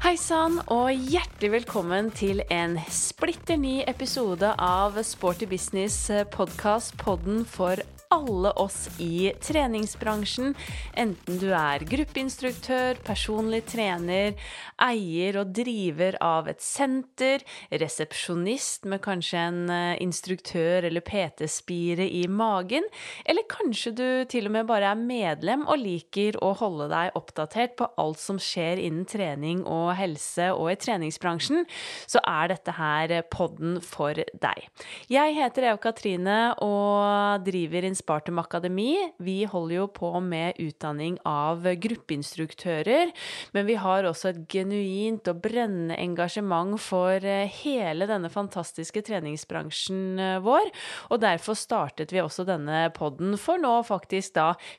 Hei sann, og hjertelig velkommen til en splitter ny episode av Sporty Business podcast, podden for alle oss i treningsbransjen, enten du gruppeinstruktør, personlig trener, eier og driver av et senter, resepsjonist med kanskje en instruktør eller PT-spire i magen, eller kanskje du til og med bare medlem og liker å holde deg oppdatert på alt som skjer innen trening og helse og i treningsbransjen, så dette her podden for deg. Jeg heter Eva Katrine og driver Spartum Akademi. Vi holder jo på med utdanning av gruppeinstruktører, men vi har også et genuint og brennende engasjement for hele denne fantastiske treningsbransjen vår, og derfor startet vi også denne podden for nå faktisk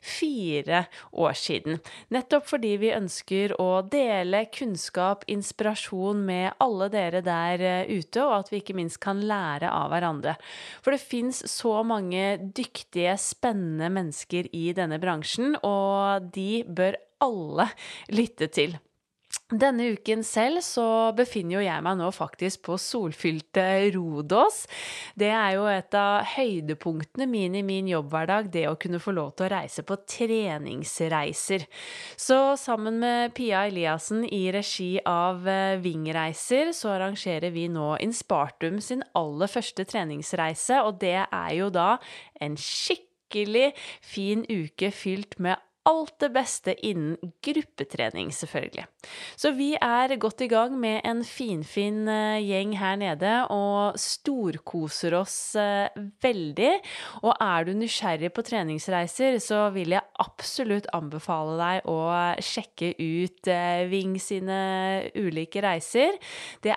4 år siden. Nettopp fordi vi ønsker å dele kunnskap, inspirasjon med alle dere der ute, og at vi ikke minst kan lære av hverandre. For det finnes så mange dyktige, spennende mennesker i denne bransjen, og de bør alle lytte til. Denne uken selv så befinner jo jeg meg nå faktisk på solfylte Rhodos. Det jo et av høydepunktene mine i min jobbhverdag, det å kunne få lov til å reise på treningsreiser. Så sammen med Pia Eliassen i regi av Vingreiser så arrangerer vi nå Spartum sin aller første treningsreise, og det jo da en skikkelig fin uke fylt med alt det beste innen gruppetrening selvfølgelig. Så vi godt i gang med en fin gjeng her nede og storkoser oss veldig. Og du nysgjerrig på treningsreiser, så vil jeg absolutt anbefale deg å sjekke ut Ving sine ulike reiser. Det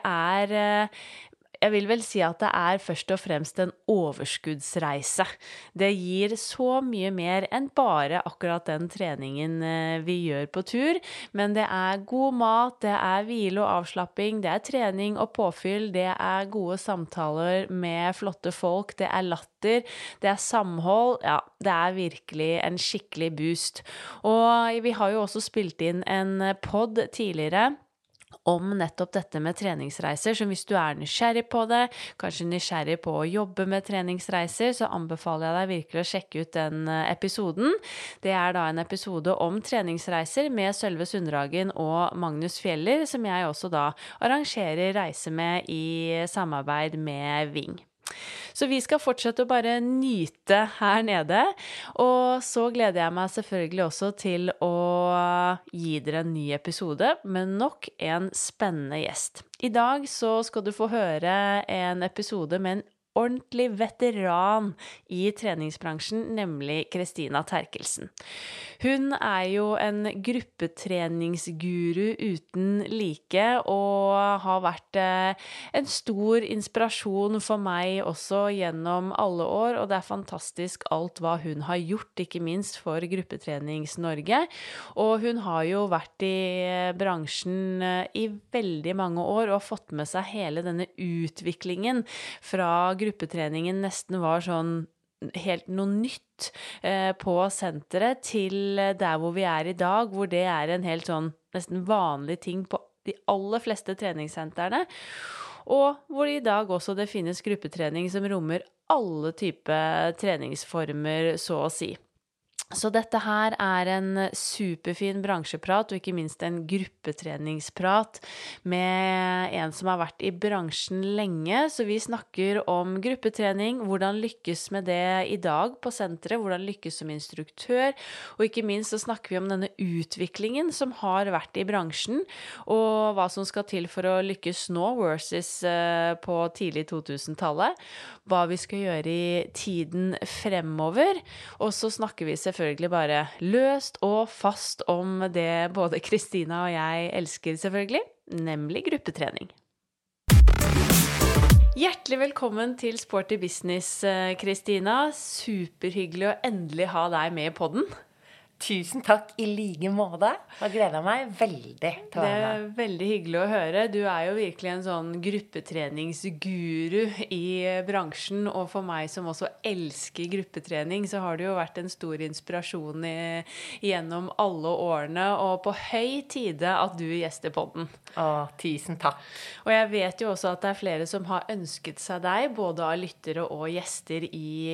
jeg vil vel si at det først og fremst en overskuddsreise. Det gir så mye mer enn bare akkurat den treningen vi gjør på tur, men det god mat, det hvile og avslapping, det trening og påfyll, det gode samtaler med flotte folk, det latter, det samhold, ja, det virkelig en skikkelig boost. Og vi har jo også spilt inn en podd tidligere, om nettopp dette med treningsreiser, så hvis du nysgjerrig på det, kanskje nysgjerrig på å jobbe med treningsreiser, så anbefaler jeg deg virkelig å sjekke ut den episoden. Det da en episode om treningsreiser med Sølve Sunddragen og Magnus Fjeller, som jeg også da arrangerer reise med i samarbeid med Ving. Så vi skal fortsette å bare nyte her nede, og så gleder jeg meg selvfølgelig også til å gi dere en ny episode med nok en spennende gjest. I dag så skal du få høre en episode med en ordentlig veteran i treningsbransjen, nemlig Kristina Terkelsen. Hun jo en gruppetreningsguru uten like, og har vært en stor inspirasjon for meg også gjennom alle år, og det fantastisk alt hva hun har gjort, ikke minst for Gruppetrenings-Norge. Og hun har jo vært i bransjen i veldig mange år, og har fått med seg hele denne utviklingen fra gruppetreningen nesten var sånn helt noe nytt på senteret til der hvor vi i dag, hvor det en helt sånn nesten vanlig ting på de aller fleste treningssentrene, og hvor i dag også det finnes gruppetrening som rommer alle typer treningsformer, så å si. Så dette her en superfin bransjeprat, og ikke minst en gruppetreningsprat med en som har vært i bransjen lenge. Så vi snakker om gruppetrening, hvordan lykkes med det i dag på senteret, hvordan lykkes som instruktør, og ikke minst så snakker vi om denne utviklingen som har vært i bransjen, og hva som skal til for å lykkes nå versus på tidlig 2000-tallet, hva vi skal gjøre i tiden fremover, og så snakker vi selvfølgelig bare løst og fast om det både Kristina og jeg elsker selvfølgelig, nemlig gruppetrening. Hjertelig velkommen til Sporty Business, Kristina. Superhyggelig å endelig ha deg med i podden. Tusen takk I like måte. Jeg gleder meg veldig til å være med. Det veldig hyggelig å høre. Du jo virkelig en sånn gruppetreningsguru I bransjen, og for meg som også elsker gruppetrening, så har det jo vært en stor inspirasjon gjennom alle årene, og på høy tide at du gjester podden. Tusen takk. Og jeg vet jo også at det flere som har ønsket seg deg, både av lyttere og gjester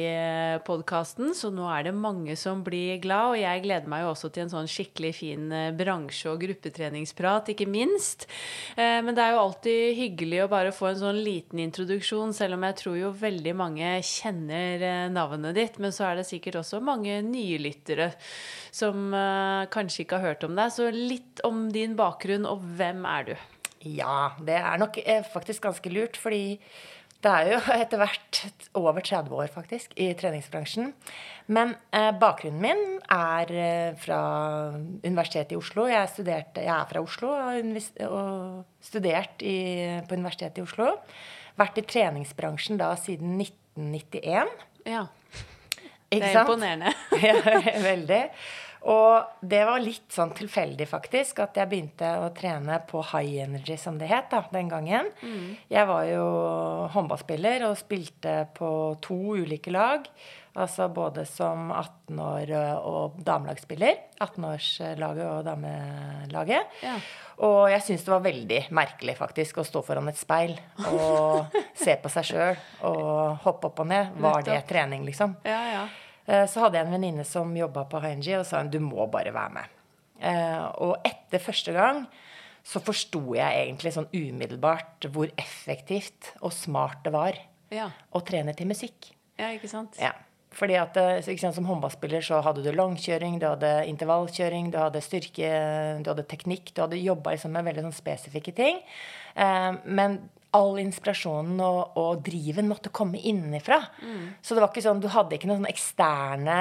I podcasten, så nå det mange som blir glad, og jeg gleder meg jo også til en sånn skikkelig fin bransje- og gruppetreningsprat, ikke minst. Men det jo alltid hyggelig å bare få en sånn liten introduksjon, selv om jeg tror jo veldig mange kjenner navnet ditt, men så det sikkert også mange nye lyttere som kanskje ikke har hørt om deg. Så litt om din bakgrunn, og hvem du? Ja, det nok faktisk ganske lurt, fordi det jo etter hvert over 30 år faktisk I treningsbransjen. Men bakgrunnen min fra Universitetet I Oslo. Jeg fra Oslo og studert på Universitetet I Oslo. Vært I treningsbransjen da siden 1991. Ja, det imponerende. Ja, veldig. Og det var litt sånn tilfeldig faktisk, at jeg begynte å trene på High Energy, som det het da, den gangen. Jeg var jo håndballspiller og spilte på 2 ulike lag, altså både som 18 år og damelagsspiller, 18-årslaget og damelaget. Ja. Og jeg synes det var veldig merkelig faktisk å stå foran et speil og se på seg selv og hoppe opp og ned. Var det trening liksom? Ja, ja. Så hadde jeg en venninne som jobbet på HNG og sa, du må bare være med. Og etter første gang så forstod jeg egentlig sånn umiddelbart hvor effektivt og smart det var å trene til musikk. Ja, ikke sant? Ja, fordi at ikke sant, som håndballspiller så hadde du langkjøring, du hadde intervallkjøring, du hadde styrke, du hadde teknikk, du hadde jobbet liksom med veldig sånn spesifikke ting. Men all inspirasjonen og driven måtte komme innenfra. Så det var ikke sånn, du hadde ikke noen eksterne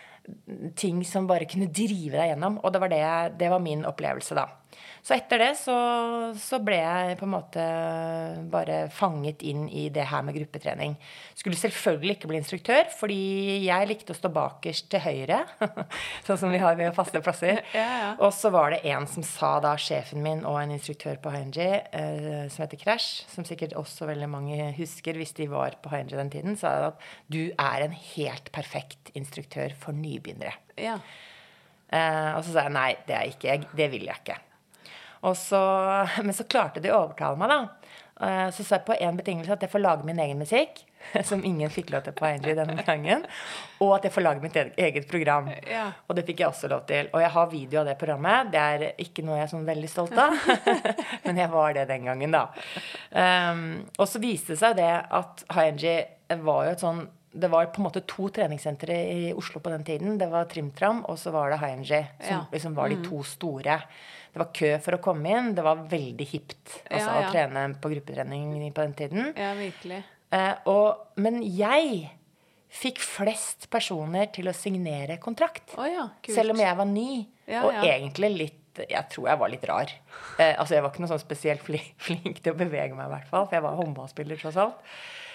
ting som bare kunne drive deg gjennom, og det var min opplevelse da. Så etter det så ble jeg på en måte bare fanget inn I det her med gruppetrening. Skulle selvfølgelig ikke bli instruktør, fordi jeg likte å stå bakerst til høyre, sånn som vi har ved faste plasser. Ja. Og så var det en som sa da, sjefen min og en instruktør på HNG, som heter Crash, som sikkert også veldig mange husker hvis de var på HNG den tiden, sa at du en helt perfekt instruktør for nybegynnere. Ja. Og så sa jeg, nei, det jeg ikke, det vil jeg ikke. Men så klarte de å overtale meg da. Så sa jeg på en betingelse at jeg får lage min egen musikk, som ingen fikk lov til på HNG denne gangen, og at jeg får lage mitt eget program. Ja. Og det fikk jeg også lov til. Og jeg har video av det programmet. Det ikke noe jeg er sånn veldig stolt av, men jeg var det den gangen da. Og så viste det seg det at HNG var jo et sånn, det var på en måte 2 treningssentre I Oslo på den tiden. Det var Trimtram, og så var det HNG, som liksom var de 2 store. Det var kø for å komme inn. Det var veldig hipt å trene på gruppetrening på den tiden. Ja, virkelig. Men jeg fikk flest personer til å signere kontrakt. Kult. Selv om jeg var ny, og egentlig litt, jeg tror jeg var litt rar. Altså jeg var ikke noe sånn spesielt flink til å bevege meg I hvert fall, for jeg var håndballspiller tross alt.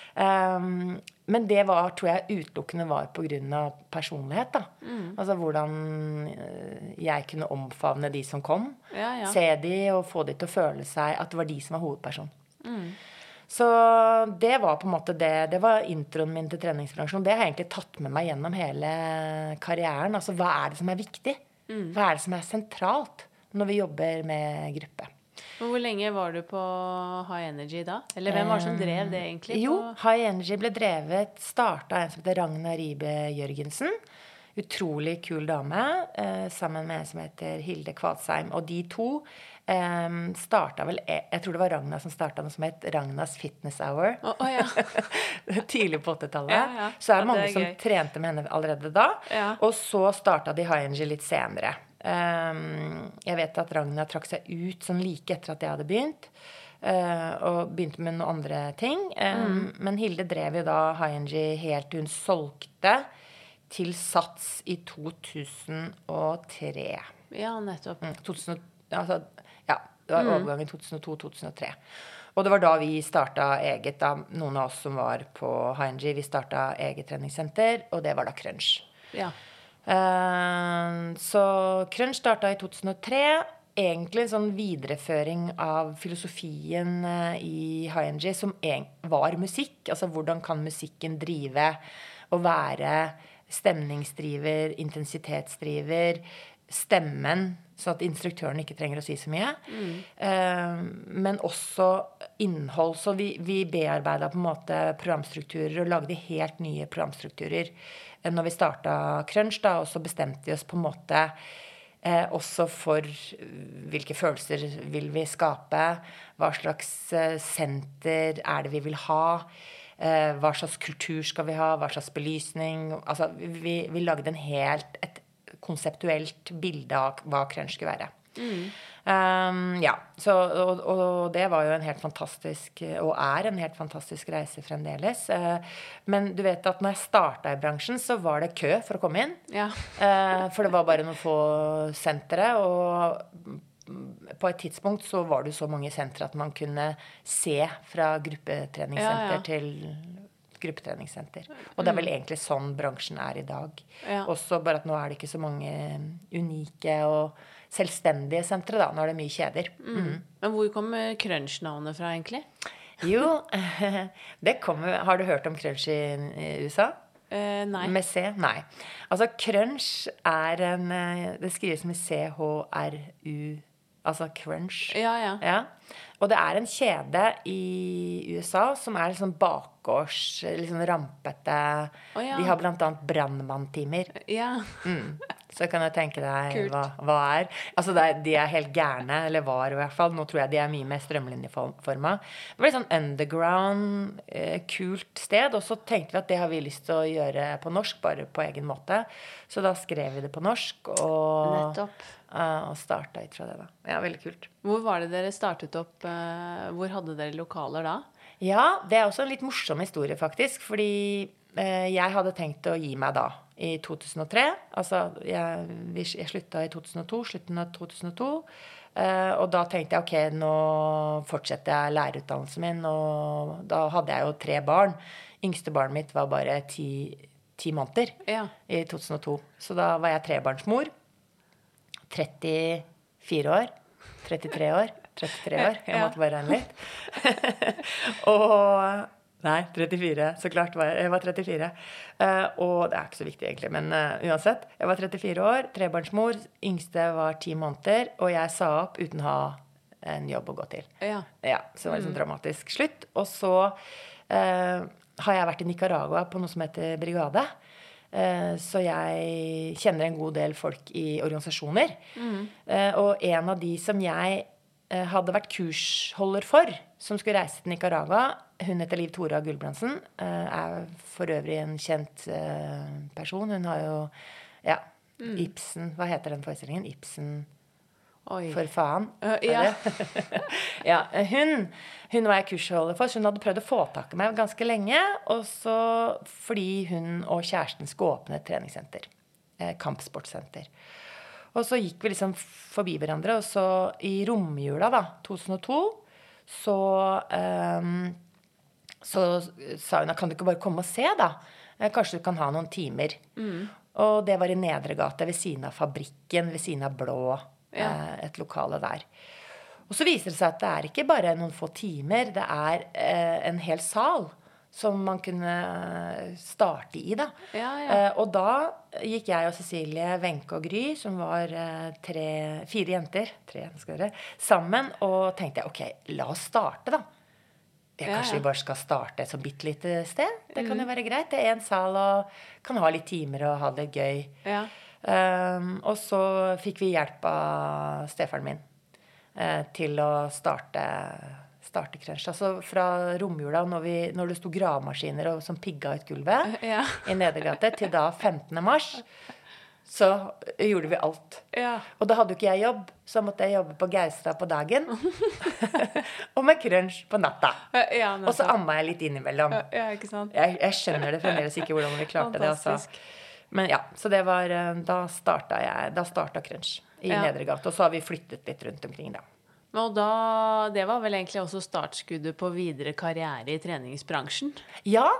Men det var, tror jeg, utelukkende var på grunn av personlighet da. Altså hvordan jeg kunne omfavne de som kom, se de og få de til å føle seg at det var de som var hovedperson. Så det var på en måte det var introen min til treningsbransjen. Det har jeg egentlig tatt med meg gjennom hele karrieren. Altså hva det som viktig? Hva det som sentralt når vi jobber med gruppe? Hvor lenge var du på High Energy da? Eller hvem var det som drev det egentlig? Jo, High Energy ble startet en som heter Ragnar Ribe Jørgensen. Utrolig kul dame, sammen med en som heter Hilde Kvalsheim. Og de 2 startet vel, jeg tror det var Ragnar som startet noe som het Ragnars Fitness Hour. Tidlig på 80-tallet. Så det mange som trente med henne allerede da. Og så startet de High Energy litt senere. Jeg vet at Ragnar trakk seg ut sånn like etter at jeg hadde begynt og begynte med noen andre ting men Hilde drev jo da HNG helt til hun solgte til Sats I 2003 Ja, nettopp 2000, altså, ja, det var overgang I 2002-2003 og det var da vi startet eget da, noen av oss som var på HNG vi startet eget treningssenter og det var da Crunch Så Crunch startet i 2003. Egentlig en sånn videreføring av filosofien i HiMG som var musikk. Altså hvordan kan musikken drive og være stemningsdriver, intensitetsdriver, stemmen, så at instruktøren ikke trenger å si så mye. Men også innhold. Så vi bearbeidet på en måte programstrukturer og lagde helt nye programstrukturer når vi startet Crunch da, og så bestemte vi oss på en måte også for hvilke følelser vil vi skape, hva slags senter det vi vil ha, hva slags kultur skal vi ha, hva slags belysning. Altså, vi lagde et konseptuelt bilde av hva Crunch skulle være. Ja, så, og det var jo en helt fantastisk, og en helt fantastisk reise fremdeles. Men du vet at når jeg startet i bransjen, så var det kø for å komme inn. Ja. For det var bare noen få sentere, og på et tidspunkt så var det så mange sentre at man kunne se fra gruppetreningssenter til gruppetreningssenter. Og det vel egentlig sånn bransjen i dag. Også bare at nå det ikke så mange unike og selvstendige sentre da. Nå det mye kjeder. Men hvor kommer Crunch-navnet fra egentlig? Jo, det kommer... Har du hørt om Crunch i USA? Nei. Med C? Nei. Altså, Crunch det skrives med C-H-R-U, altså Crunch. Ja. Og det en kjede i USA som liksom bakgårds, liksom rampete. De har blant annet brannmanntimer. Ja. Så kan jeg tenke deg hva Altså, de helt gærne, eller var i hvert fall. Nå tror jeg de mye mer strømlinjeformet. Det var et sånn underground, kult sted, og så tenkte vi at det har vi lyst til å gjøre på norsk, bare på egen måte. Så da skrev vi det på norsk, og startet ut fra det da. Ja, veldig kult. Hvor var det dere startet opp? Hvor hadde dere lokaler da? Ja, det også en litt morsom historie faktisk, fordi jeg hadde tenkt å gi meg da i 2003. Altså, jeg sluttet i 2002, slutten av 2002. Og da tenkte jeg, ok, nå fortsetter jeg lærerutdannelsen min, og da hadde jeg jo 3 barn. Yngste barnet mitt var bare 10 måneder i 2002. Så da var jeg 3-barnsmor. 34 år. 33 år. Jeg måtte bare regne litt. Og... Nei, 34. Så klart jeg var 34. Og det ikke så viktig egentlig, men uansett. Jeg var 34 år, 3-barnsmor, yngste var 10 måneder, og jeg sa opp uten å ha en jobb å gå til. Ja, så det var liksom dramatisk slutt. Og så har jeg vært i Nicaragua på noe som heter Brigade. Så jeg kjenner en god del folk i organisasjoner. Og en av de som jeg hadde vært kursholder som skulle reise til Nicaragua, hun heter Liv Tora Gulbrandsen, for øvrig en kjent person. Hun har jo, Ibsen, hva heter den forestillingen? Ibsen for faen. Ja, hun var jeg kursholder for, så hun hadde prøvd å få tak i meg ganske lenge, og så fordi hun og kjæresten skulle åpne et treningssenter, kampsportsenter. Og så gikk vi liksom forbi hverandre, og så i romjula da, 2002, så sa hun, kan du ikke bare komme og se da? Kanskje du kan ha noen timer. Og det var i Nedregate, ved siden av fabrikken, ved siden av Blå, et lokale der. Og så viser det seg at det ikke bare noen få timer, det en hel sal som man kunne starte i da. Og da gikk jeg og Cecilie, Wenche og Gry, som var 4 jenter, 3 skal dere, sammen, og tenkte ok, la oss starte da. Kanskje vi bare skal starte et så bittelite sted. Det kan jo være greit. Det en sal, og kan ha litt timer og ha det gøy. Og så fikk vi hjelp av stefaren min til å starte Crunch. Altså fra romjula, når det stod gravemaskiner som pigga ut gulvet i Nedergate, til da 15. mars, så gjorde vi alt. Og da hadde jo ikke jeg jobb, så måtte jeg jobbe på Gaustad på dagen, og med Crunch på natta. Og så amma jeg litt innimellom. Ikke sant? Jeg skjønner det fremdeles ikke hvordan vi klarte det. Altså. Men ja, så det var, da startet Crunch i Nedergate, og så har vi flyttet litt rundt omkring da. Og da, det var vel egentlig også startskuddet på videre karriere i treningsbransjen? Ja,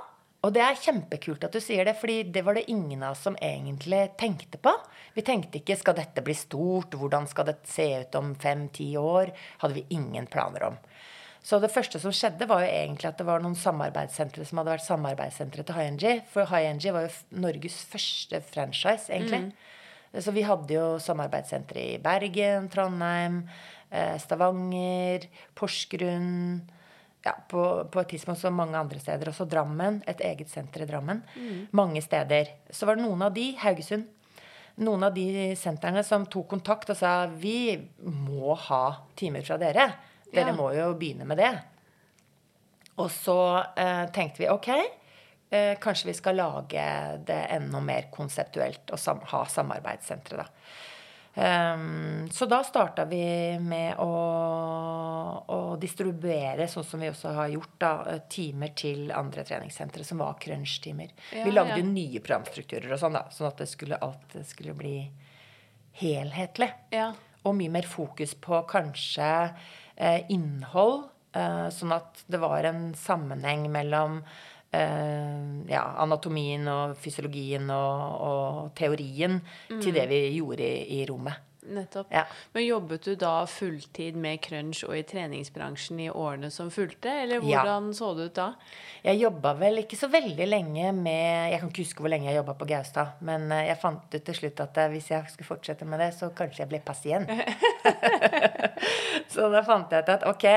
Og det kjempekult at du sier det, fordi det var det ingen av oss som egentlig tenkte på. Vi tenkte ikke, skal dette bli stort? Hvordan skal det se ut om 5-10 år? Hadde vi ingen planer om. Så det første som skjedde var jo egentlig at det var noen samarbeidssentre som hadde vært samarbeidssentre til HiNG. For HiNG var jo Norges første franchise, egentlig. Så vi hadde jo samarbeidssentre i Bergen, Trondheim, Stavanger, Porsgrunn, ja, på et tidspunkt så mange andre steder. Også Drammen, et eget senter i Drammen. Mange steder. Så var det noen av de, Haugesund, noen av de sentrene som tok kontakt og sa, vi må ha timer fra dere. Dere må jo begynne med det. Og så tenkte vi, ok, kanskje vi skal lage det enda mer konseptuelt og ha samarbeidssentre da. Så da startet vi med å distribuere, sånn som vi også har gjort da, timer til andre treningssentre som var crunch-timer. Vi lagde nye programstrukturer og sånn da, sånn at alt skulle bli helhetlig. Og mye mer fokus på kanskje innhold, sånn at det var en sammenheng mellom anatomien og fysiologien og teorien til det vi gjorde i rommet. Nettopp. Men jobbet du da fulltid med crunch og i treningsbransjen i årene som fulgte, eller hvordan så det ut da? Jeg jobbet vel ikke så veldig lenge jeg kan ikke huske hvor lenge jeg jobbet på Gaustad, men jeg fant ut til slutt at hvis jeg skulle fortsette med det, så kanskje jeg ble pasient. Så da fant jeg ut at ok,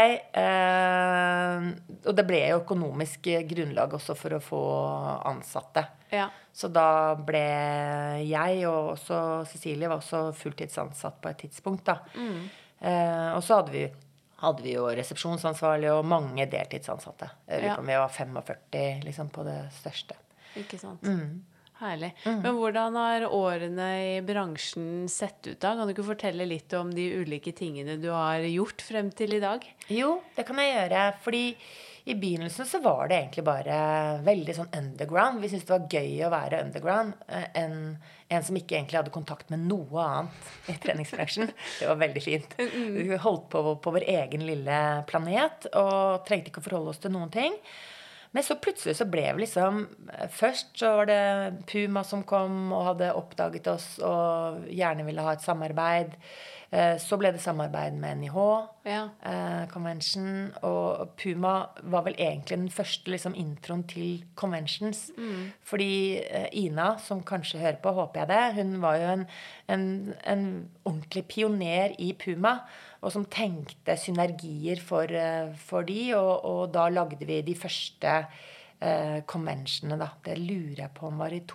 og det ble jo økonomisk grunnlag også for å få ansatte. Så da ble jeg, og også Cecilie var også fulltidsansatt på et tidspunkt da. Og så hadde vi jo resepsjonsansvarlig og mange deltidsansatte. Vi var 45 liksom, på det største. Ikke sant? Herlig. Men hvordan har årene i bransjen sett ut da? Kan du ikke fortelle litt om de ulike tingene du har gjort frem til i dag? Jo, det kan jeg gjøre, fordi i begynnelsen så var det egentlig bare veldig sånn underground. Vi syntes det var gøy å være underground en som ikke egentlig hadde kontakt med noe annet i treningsbransjen. Det var veldig fint. Vi holdt på vår egen lille planet og trengte ikke å forholde oss til noen ting. Men så plutselig så ble vi liksom, først så var det Puma som kom og hadde oppdaget oss og gjerne ville ha et samarbeid. Så ble det samarbeid med NIH, Convention, og Puma var vel egentlig den første liksom, introen til Conventions. Fordi Ina, som kanskje hører på, håper jeg det, hun var jo en ordentlig pioner i Puma, og som tenkte synergier for de, og da lagde vi de første conventionene da. Det lurer jeg på om var i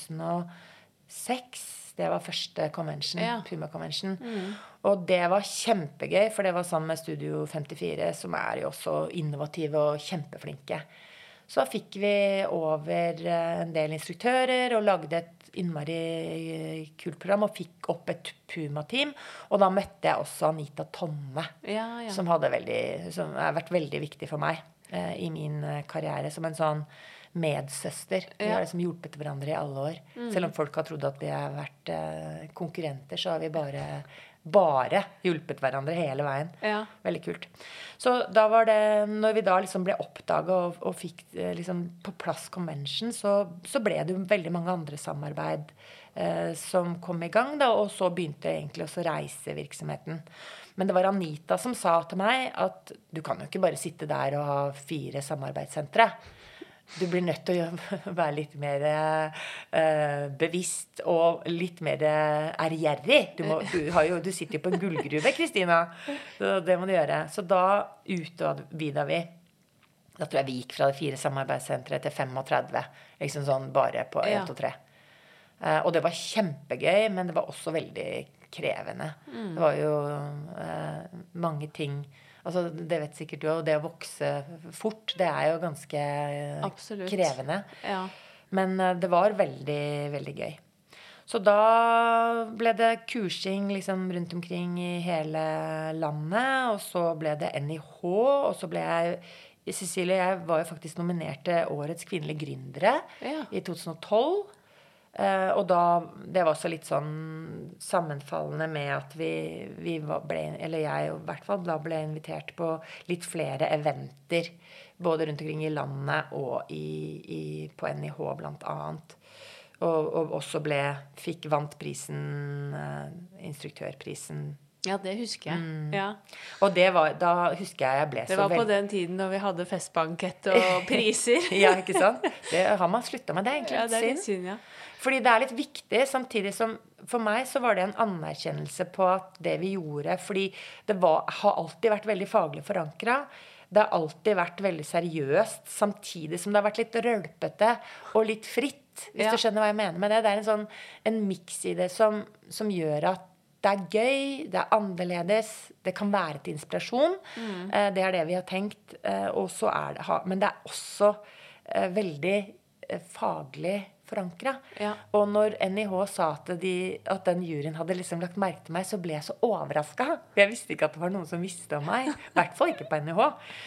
2006. Det var første convention, Puma Convention. Og det var kjempegøy, for det var sammen med Studio 54, som jo også innovative og kjempeflinke. Så fikk vi over en del instruktører og lagde et innmari kult program og fikk opp et Puma-team. Og da møtte jeg også Anita Tonne, som har vært veldig viktig for meg i min karriere som en sånn medsøster. Vi har liksom hjulpet hverandre i alle år. Selv om folk har trodd at vi har vært konkurrenter, så har vi bare hjulpet hverandre hele veien. Veldig kult. Så da var det, når vi da liksom ble oppdaget og fikk liksom på plass convention, så ble det jo veldig mange andre samarbeid som kom i gang da, og så begynte egentlig også reisevirksomheten. Men det var Anita som sa til meg at du kan jo ikke bare sitte der og ha 4 samarbeidssentre. Du blir nødt til å være litt mer bevisst og litt mer ærgjerrig. Du sitter jo på en gullgruve, Kristina. Så det må du gjøre. Så da utvidet vi. Da tror jeg vi gikk fra 4 samarbeidssentre til 35. Liksom sånn bare på 1 og 3. Og det var kjempegøy, men det var også veldig krevende. Det var jo mange ting. Altså, det vet sikkert du, og det å vokse fort, det jo ganske krevende. Men det var veldig, veldig gøy. Så da ble det kursing liksom rundt omkring i hele landet, og så ble det NIH, og så ble Cecilie, jeg var jo faktisk nominert til Årets kvinnelige gründere i 2012. Og da, det var også litt sånn sammenfallende med at vi ble, eller jeg i hvert fall, da ble invitert på litt flere eventer, både rundt omkring i landet og på NIH blant annet. Og også vant prisen, instruktørprisen. Ja, det husker jeg. Ja. Og da husker jeg ble så veldig... Det var på den tiden når vi hadde festbankett og priser. Ja, ikke sant? Det har man sluttet med, det egentlig ja, det litt synd, ja. Fordi det litt viktig, samtidig som for meg så var det en anerkjennelse på at det vi gjorde, fordi har alltid vært veldig faglig forankret. Det har alltid vært veldig seriøst, samtidig som det har vært litt rølpete og litt fritt, hvis du skjønner hva jeg mener med det. Det en en mix i det som gjør at det gøy, det annerledes, det kan være til inspirasjon. Det det vi har tenkt, og så men det også veldig faglig forankret. Ja. Og når NIH sa at den juryen hadde liksom lagt merke til meg, så ble jeg så overrasket. Jeg visste ikke at det var noen som visste om meg. I hvert fall ikke på NIH.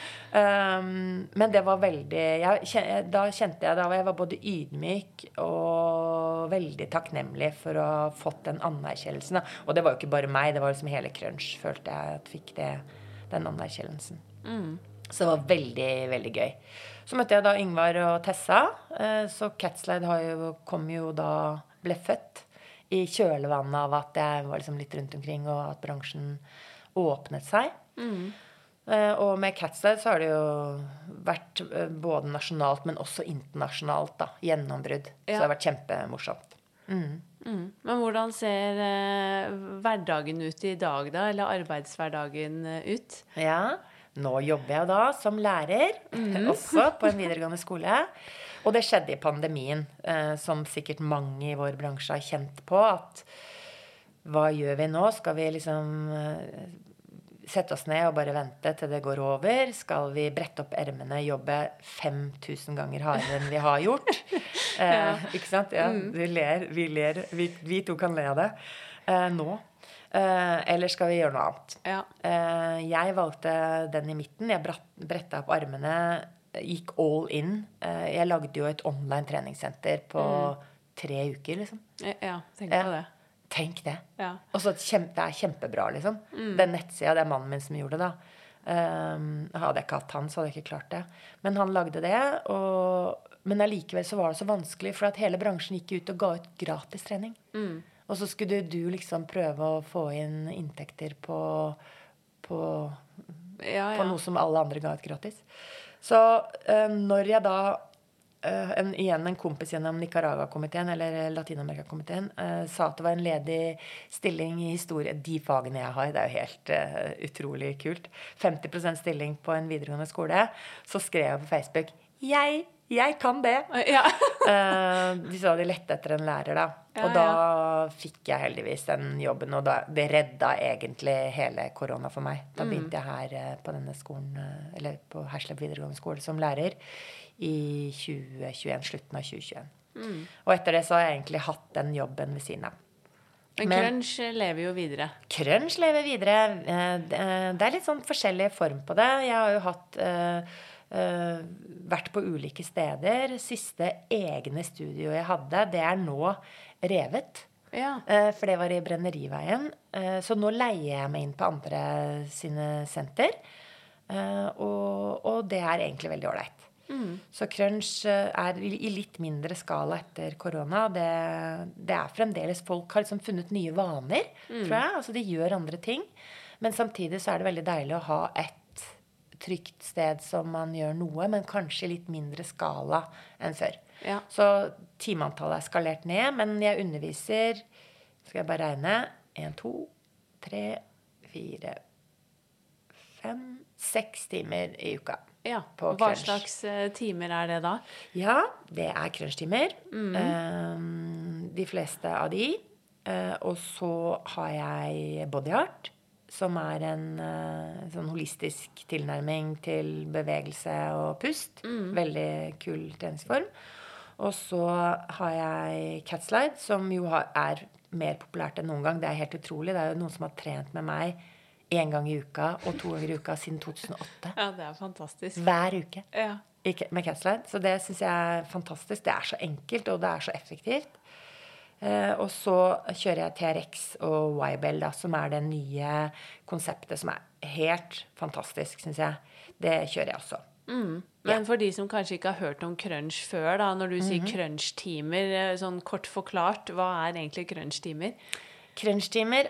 Men det var veldig... Da kjente jeg jeg var både ydmyk og veldig takknemlig for å ha fått den anerkjennelsen. Og det var jo ikke bare meg, det var liksom hele Crunch, følte jeg at fikk den anerkjennelsen. Så det var veldig, veldig gøy. Så møtte jeg da Yngvar og Tessa. Så Catslide ble født i kjølvannet av at jeg var liksom litt rundt omkring, og at bransjen åpnet seg. Og med Catslide så har det jo vært både nasjonalt, men også internasjonalt da, gjennombrudd. Så det har vært kjempemorsomt. Men hvordan ser hverdagen ut i dag da, eller arbeidshverdagen ut? Ja, nå jobber jeg da som lærer, også på en videregående skole. Og det skjedde i pandemien, som sikkert mange i vår bransje har kjent på, at hva gjør vi nå? Skal vi liksom sette oss ned og bare vente til det går over? Skal vi brette opp ermene, jobbe 5000 ganger hardere enn vi har gjort? Ikke sant? Ja, vi ler, vi to kan le av det. Nå. Eller skal vi gjøre noe annet? Ja. Jeg valgte den i midten. Jeg brettet opp armene, gikk all in. Jeg lagde jo et online treningssenter på 3 uker, liksom. Ja, tenk på det. Tenk det. Ja. Og så det kjempebra, liksom. Den nettsida, det mannen min som gjorde det da. Hadde jeg ikke hatt han, så hadde jeg ikke klart det. Men han lagde det, men allikevel så var det så vanskelig, for at hele bransjen gikk ut og ga ut gratis trening. Og så skulle du liksom prøve å få inn inntekter på noe som alle andre ga ut gratis. Så når jeg da igjen en kompis gjennom Nicaragua-komiteen eller Latinamerika-komiteen sa at det var en ledig stilling i historie, de fagene jeg har, det jo helt utrolig kult, 50% stilling på en videregående skole, så skrev jeg på Facebook jeg kan det. Ja. De sa de lette etter en lærer da. Og da fikk jeg heldigvis den jobben, og det redda egentlig hele korona for meg. Da begynte jeg her på denne skolen, eller på Hersleb videregående skole som lærer i 2021, slutten av 2021. Og etter det så har jeg egentlig hatt den jobben ved siden av. Men Crunch lever jo videre. Crunch lever videre. Det litt sånn forskjellig form på det. Jeg har jo hatt... vært på ulike steder. Siste egne studio jeg hadde, det nå revet. Ja. For det var i Brenneriveien. Så nå leier jeg meg inn på andre sine senter. Og det egentlig veldig ordentlig. Så Crunch i litt mindre skala etter korona. Det fremdeles folk har liksom funnet nye vaner, tror jeg. Altså de gjør andre ting. Men samtidig så det veldig deilig å ha et trygt sted som man gjør noe, men kanskje litt mindre skala enn før. Ja. Så timeantallet skalert ned, men jeg underviser, skal jeg bare regne, 1, 2, 3, 4, 5, 6 timer i uka. Ja, og hva slags timer det da? Ja, det Crunch-timer. De fleste av de. Og så har jeg Body Art, som en sånn holistisk tilnærming til bevegelse og pust. Veldig kul treningsform. Og så har jeg Catslide, som jo mer populært enn noen gang. Det helt utrolig. Det jo noen som har trent med meg 1 gang i uka og 2 ganger i uka siden 2008. Ja, det fantastisk. Hver uke. Ja. Med Catslide. Så det synes jeg fantastisk. Det så enkelt, og det så effektivt. Og så kjører jeg TRX og YBL, da, som det nye konseptet, som helt fantastisk, synes jeg. Det kjører jeg også. Men for de som kanskje ikke har hørt om crunch før, da, når du sier crunch-timer, sånn kort forklart, hva egentlig crunch-timer? Crunch-timer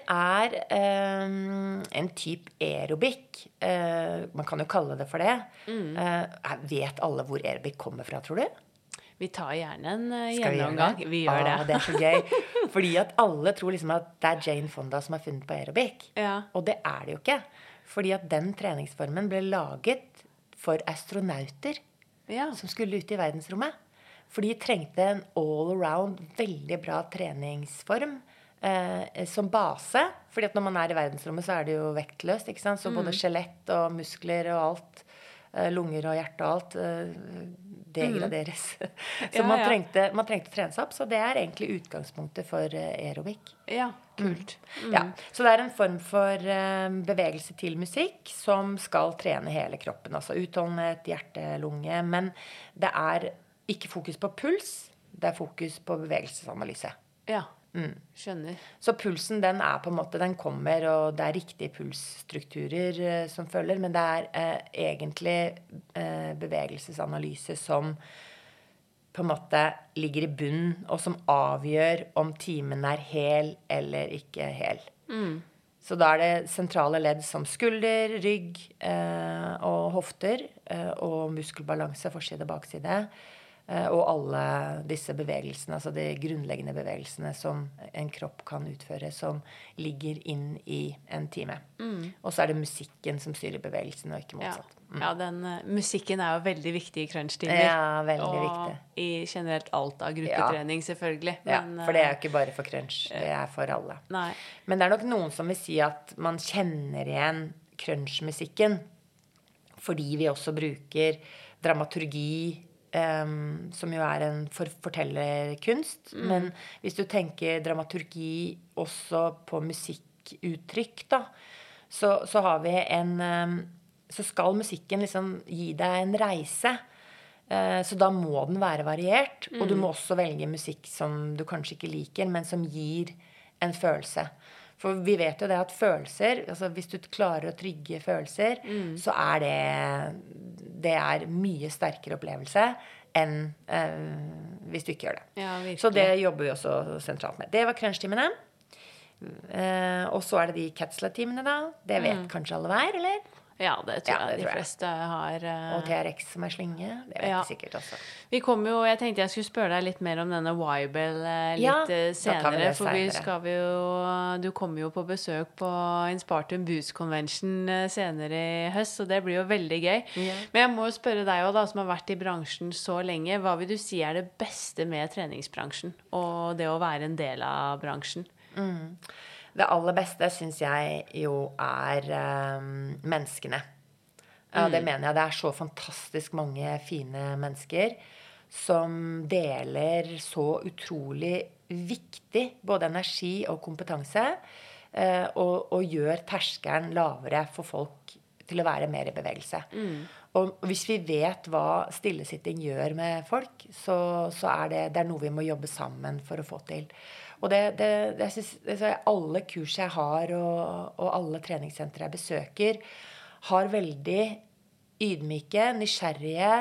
en type aerobik. Man kan jo kalle det for det. Vet alle hvor aerobik kommer fra, tror du? Vi tar gjerne en gjennomgang. Vi gjør det. Det så gøy. Fordi at alle tror liksom at det Jane Fonda som har funnet på aerobik. Ja. Og det det jo ikke. Fordi at den treningsformen ble laget for astronauter som skulle ut i verdensrommet. For de trengte en all-around, veldig bra treningsform som base. Fordi at når man i verdensrommet, så det jo vektløst, ikke sant? Så både skjelett og muskler og alt, lunger og hjerte og alt, degraderes. Så man trengte å trene seg opp, så det egentlig utgangspunktet for aerobik. Ja, kult. Ja, så det en form for bevegelse til musikk som skal trene hele kroppen, altså utholdenhet, hjerte, lunge, men det ikke fokus på puls, det fokus på bevegelsesanalyse. Ja, skjønner. Så pulsen, den på en måte, den kommer, og det riktige pulsstrukturer som følger, men det egentlig bevegelsesanalyse som på en måte ligger i bunn, og som avgjør om timen hel eller ikke hel. Så da det sentrale ledd som skulder, rygg og hofter, og muskelbalanse, forside, bakside, og alle disse bevegelsene, altså de grunnleggende bevegelsene som en kropp kan utføre, som ligger inn i en time. Og så det musikken som styrer bevegelsen, og ikke motsatt. Ja, den musikken jo veldig viktig i crunch-timer. Ja, veldig viktig. Og i generelt alt av gruppetrening, selvfølgelig. Men, for det jo ikke bare for crunch, det for alle. Nei. Men det nok noen som vil si at man kjenner igjen crunch-musikken, fordi vi også bruker dramaturgi, som jo en fortellerkunst. Men hvis du tenker dramaturgi også på musikkuttrykk, da, så har vi så skal musikken liksom gi deg en reise. Så da må den være variert, og du må også velge musikk som du kanskje ikke liker, men som gir en følelse. For vi vet jo det at følelser, altså hvis du klarer å trygge følelser, så det mye sterkere opplevelse enn hvis du ikke gjør det. Ja, så det jobber vi også sentralt med. Det var crunch-timene. Og så det de Catslet-timene da. Det vet kanskje alle hver, eller? Ja, det tror jeg de fleste har. Og TRX som slinge, det vet jeg sikkert også. Vi kom jo, jeg tenkte jeg skulle spørre deg litt mer om denne YBL litt senere, for du kommer jo på besøk på Inspartum Boost Convention senere i høst, så det blir jo veldig gøy. Men jeg må jo spørre deg også, da, som har vært i bransjen så lenge, hva vil du si det beste med treningsbransjen, og det å være en del av bransjen? Det aller beste synes jeg jo menneskene. Det mener jeg. Det så fantastisk mange fine mennesker som deler så utrolig viktig både energi og kompetanse, og gjør terskelen lavere for folk til å være mer i bevegelse. Og hvis vi vet hva stillesitting gjør med folk, så det noe vi må jobbe sammen for å få til. Og jeg synes alle kurs jeg har, og alle treningssentre jeg besøker, har veldig ydmyke, nysgjerrige,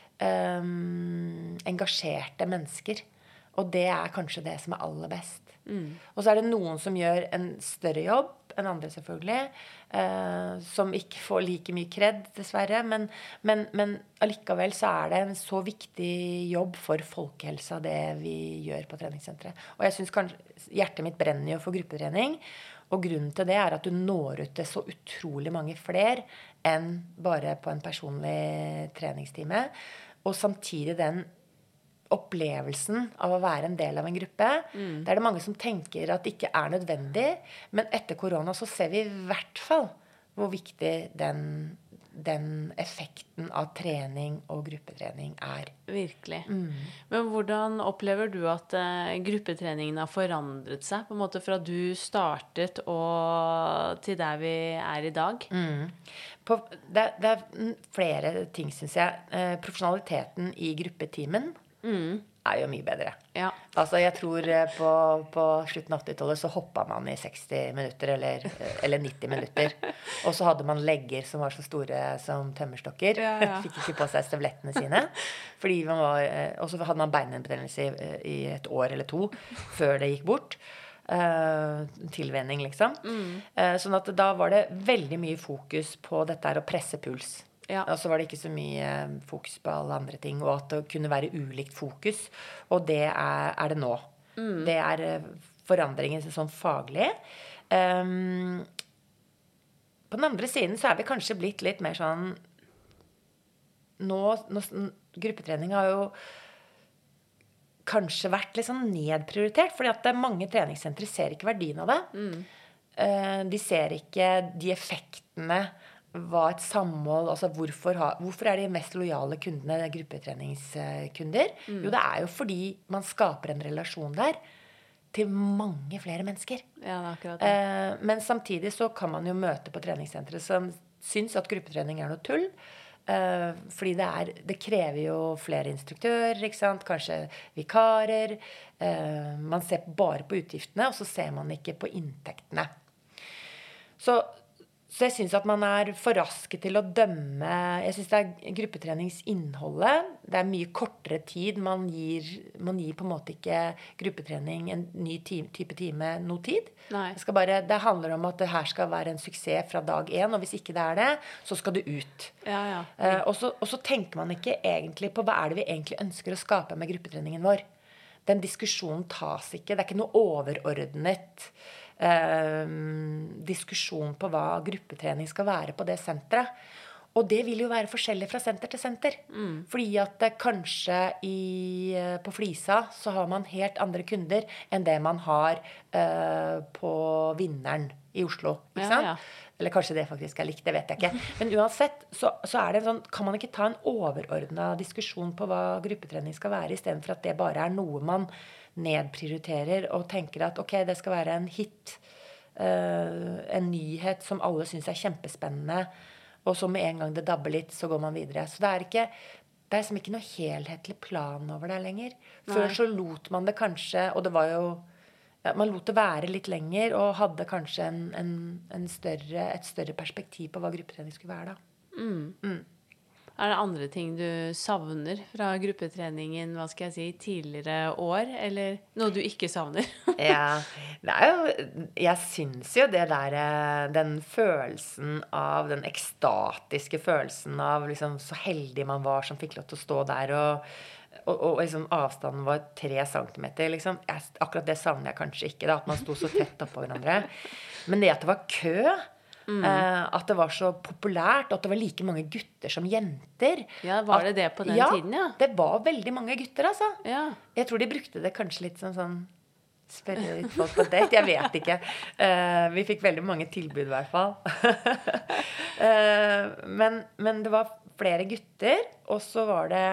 engasjerte mennesker. Og det kanskje det som aller best. Og så det noen som gjør en større jobb enn andre selvfølgelig, som ikke får like mye kred dessverre, men allikevel så det en så viktig jobb for folkehelsa det vi gjør på treningssenteret. Og jeg synes kanskje hjertet mitt brenner jo for gruppetrening, og grunnen til det at du når ut til så utrolig mange flere enn bare på en personlig treningstime, og samtidig den opplevelsen av å være en del av en gruppe. Det det mange som tenker at det ikke nødvendig, men etter korona så ser vi i hvert fall hvor viktig den effekten av trening og gruppetrening Virkelig. Men hvordan opplever du at gruppetreningen har forandret seg, på en måte fra du startet og til der vi i dag? Det flere ting, synes jeg. Profesjonaliteten i gruppetimen jo mye bedre. Ja. Altså, jeg tror på slutten av 80-tallet så hoppet man i 60 minutter eller 90 minutter. Og så hadde man legger som var så store som tømmerstokker. Ja. Fikk ikke på seg støvlettene sine. Fordi og så hadde man beinbetennelse i et år eller 2 før det gikk bort. Tilvenning, liksom. Sånn at da var det veldig mye fokus på dette her å presse puls. Ja. Og så var det ikke så mye fokus på alle andre ting, og at det kunne være ulikt fokus, og det er det nå. Det forandringen sånn faglig. På den andre siden så vi kanskje blitt litt mer sånn nå gruppetrening har jo kanskje vært litt sånn nedprioritert, fordi at mange treningssentre ser ikke verdien av det. De ser ikke de effektene hva et samhold, altså hvorfor de mest lojale kundene gruppetreningskunder? Jo, det jo fordi man skaper en relasjon der til mange flere mennesker. Ja, det akkurat det. Men samtidig så kan man jo møte på treningssentre som syns at gruppetrening noe tull. Fordi det krever jo flere instruktører, ikke sant? Kanskje vikarer. Man ser bare på utgiftene, og så ser man ikke på inntektene. Så jeg synes at man for raske til å dømme. Jeg synes det gruppetreningsinnholdet. Det mye kortere tid. Man gir på en måte ikke gruppetrening en ny type time noe tid. Det handler om at det her skal være en suksess fra dag 1, og hvis ikke det det, så skal du ut. Ja. Og så tenker man ikke egentlig på hva det vi egentlig ønsker å skape med gruppetreningen vår. Den diskusjonen tas ikke. Det ikke noe overordnet diskusjon på hva gruppetrening skal være på det senteret. Og det vil jo være forskjellig fra senter til senter. Fordi at kanskje på Flisa så har man helt andre kunder enn det man har på Vinneren i Oslo. Ikke sant? Ja. Eller kanskje det faktisk likt, det vet jeg ikke. Men uansett så det sånn, kan man ikke ta en overordnet diskusjon på hva gruppetrening skal være, i stedet for at det bare noe man nedprioriterer og tenker at ok, det skal være en hit, en nyhet som alle synes kjempespennende, og så med en gang det dabber litt, så går man videre. Så det liksom ikke noe helhetlig plan over det lenger. Før så lot man det kanskje, og det var jo man lot det være litt lenger, og hadde kanskje et større perspektiv på hva gruppetrening skulle være da. Det andre ting du savner fra gruppetreningen, hva skal jeg si, tidligere år, eller noe du ikke savner? Ja, det jo, jeg synes jo det der, den følelsen av, den ekstatiske følelsen av liksom så heldig man var som fikk lov til å stå der, og liksom avstanden var 3 centimeter, liksom. Akkurat det savner jeg kanskje ikke, da, at man sto så tett oppå hverandre. Men det at det var kø, at det var så populært, at det var like mange gutter som jenter. Ja, var det på den tiden, ja? Ja, det var veldig mange gutter, altså. Ja. Jeg tror de brukte det kanskje litt sånn spørre litt folk på date, jeg vet ikke. Vi fikk veldig mange tilbud i hvert fall. Men det var flere gutter, og så var det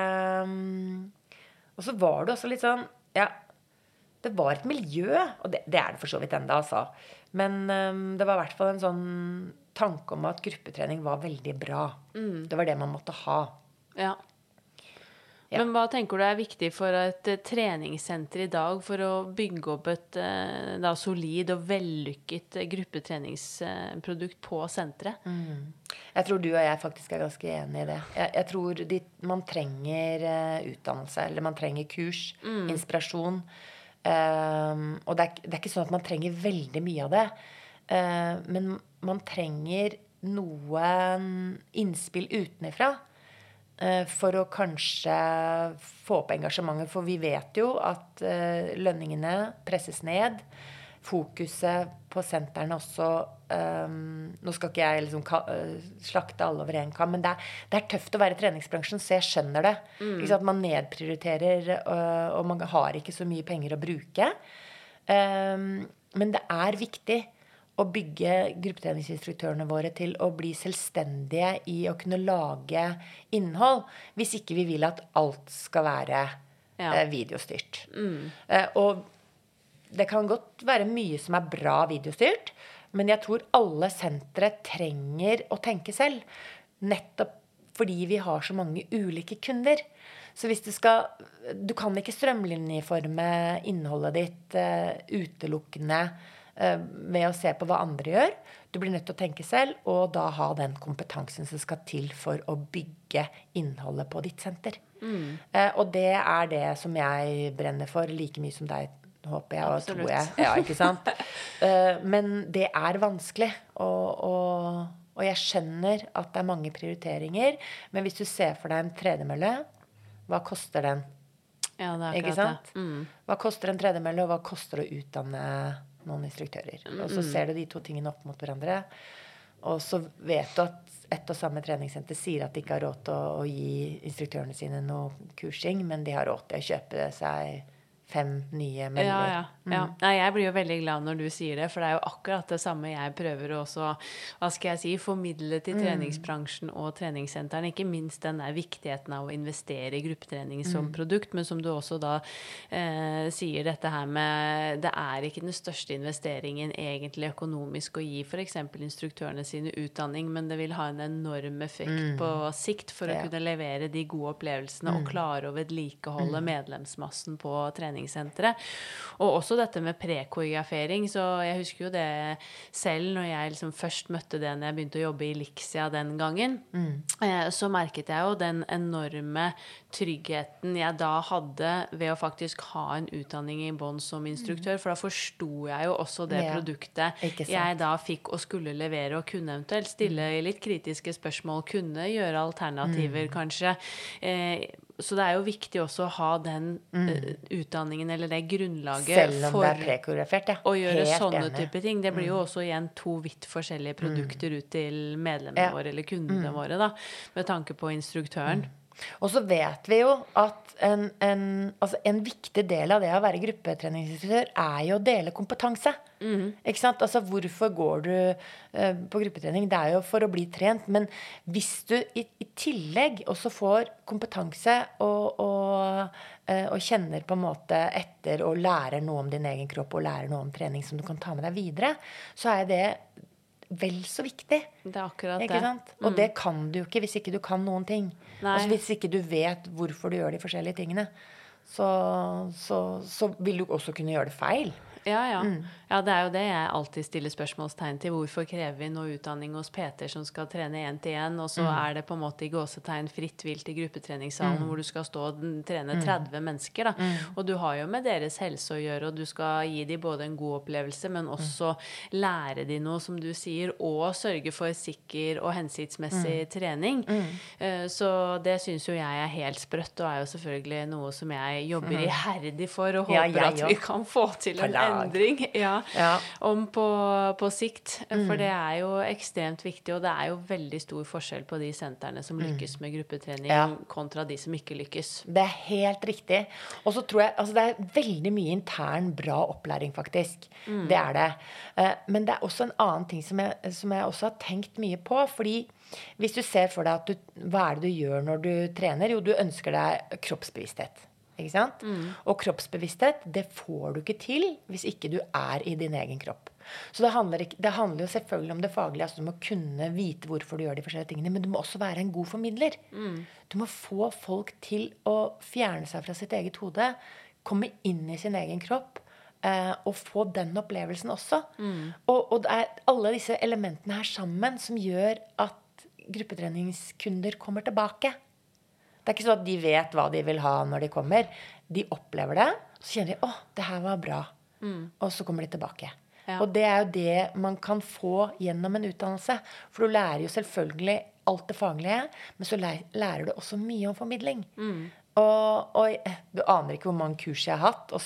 også litt sånn, ja, det var et miljø, og det det for så vidt enda, altså. Men det var i hvert fall en sånn tanke om at gruppetrening var veldig bra. Det var det man måtte ha. Ja. Men hva tenker du viktig for et treningssenter i dag for å bygge opp et solid og vellykket gruppetreningsprodukt på senteret? Jeg tror du og jeg faktisk ganske enige i det. Jeg tror man trenger utdannelse, eller man trenger kurs, inspirasjon. Og det ikke sånn at man trenger veldig mye av det, men man trenger noe innspill utenifra for å kanskje få opp engasjementet, for vi vet jo at lønningene presses ned, fokuset på sentrene også, nå skal ikke jeg liksom slakte alle over en kam, men det tøft å være i treningsbransjen, så jeg skjønner det. Ikke sant? Man nedprioriterer, og man har ikke så mye penger å bruke. Men det viktig å bygge gruppetreningsinstruktørene våre til å bli selvstendige i å kunne lage innhold, hvis ikke vi vil at alt skal være videostyrt. Og det kan godt være mye som bra videostyrt, men jeg tror alle sentre trenger å tenke selv, nettopp fordi vi har så mange ulike kunder. Så hvis du kan ikke strømlinjeforme innholdet ditt utelukkende ved å se på hva andre gjør. Du blir nødt til å tenke selv, og da ha den kompetansen som skal til for å bygge innholdet på ditt senter. Og det det som jeg brenner for, like mye som deg, håper jeg, og tror jeg. Ja, ikke sant? Men det vanskelig, og jeg skjønner at det mange prioriteringer, men hvis du ser for deg en tredemølle, hva koster den? Ja, det ikke sant? Hva koster en tredemølle, og hva koster å utdanne noen instruktører? Og så ser du de to tingene opp mot hverandre, og så vet du at ett og samme treningssenter sier at de ikke har råd til å gi instruktørene sine noe kursing, men de har råd til å kjøpe seg 5 nye møller. Ja. Nei, jeg blir jo veldig glad når du sier det, for det jo akkurat det samme jeg prøver også, hva skal jeg si, formidle til treningsbransjen og treningssenteren, ikke minst den viktigheten av å investere i gruppetrening som produkt, men som du også da sier dette her med, det ikke den største investeringen egentlig økonomisk å gi for eksempel instruktørene sine utdanning, men det vil ha en enorm effekt på sikt for å kunne levere de gode opplevelsene og klare å vedlikeholde medlemsmassen på treningssenteret. Og også dette med prekoreografering, så jeg husker jo det selv når jeg liksom først møtte det når jeg begynte å jobbe i Lixia den gangen, så merket jeg jo den enorme tryggheten jeg da hadde ved å faktisk ha en utdanning i bånn som instruktør, for da forstod jeg jo også det produktet jeg da fikk og skulle levere, og kunne eventuelt stille litt kritiske spørsmål, kunne gjøre alternativer kanskje. Så det jo viktig også å ha den utdanningen eller det grunnlaget selv om det prekoreografert, å gjøre sånne type ting. Det blir jo også igjen 2 vidt forskjellige produkter ut til medlemmene våre eller kundene våre da, med tanke på instruktøren. Og så vet vi jo at en viktig del av det å være gruppetreningsinstruktør jo å dele kompetanse. Ikke sant? Altså, hvorfor går du på gruppetrening? Det jo for å bli trent, men hvis du i tillegg også får kompetanse og kjenner på en måte etter og lærer noe om din egen kropp og lærer noe om trening som du kan ta med deg videre, så det vel så viktig. Det akkurat ikke sant? Og det kan du jo ikke hvis ikke du kan noen ting. Altså, hvis ikke du vet hvorfor du gjør de forskjellige tingene, så vil du også kunne gjøre det feil. Ja, det jo det jeg alltid stiller spørsmålstegn til. Hvorfor krever vi noe utdanning hos PT som skal trene 1-til-1, og så det på en måte i gåsetegn fritt vilt i gruppetreningssalen hvor du skal stå og trene 30 mennesker da. Og du har jo med deres helse å gjøre, og du skal gi dem både en god opplevelse, men også lære dem noe, som du sier, og sørge for sikker og hensiktsmessig trening. Så det synes jo jeg helt sprøtt, og jo selvfølgelig noe som jeg jobber iherdig for, og håper at vi kan få til en endring om på sikt, for det jo ekstremt viktig, og det jo veldig stor forskjell på de senterne som lykkes med gruppetrening kontra de som ikke lykkes. Det helt riktig. Og så tror jeg, altså det veldig mye intern bra opplæring faktisk. Det det. Men det også en annen ting som jeg også har tenkt mye på, fordi hvis du ser for deg at hva det du gjør når du trener? Jo, du ønsker deg kroppsbevissthet. Ikke sant? Og kroppsbevissthet, det får du ikke til hvis ikke du i din egen kropp. Så det handler jo selvfølgelig om det faglige, altså du må kunne vite hvorfor du gjør de forskjellige tingene, men du må også være en god formidler. Du må få folk til å fjerne seg fra sitt eget hode, komme inn i sin egen kropp, og få den opplevelsen også. Og det alle disse elementene her sammen som gjør at gruppetreningskunder kommer tilbake. Det ikke sånn at de vet hva de vil ha når de kommer. De opplever det, så kjenner de, det her var bra. Og så kommer de tilbake. Og det jo det man kan få gjennom en utdannelse. For du lærer jo selvfølgelig alt det faglige, men så lærer du også mye om formidling. Og du aner ikke hvor mange kurs jeg har hatt, og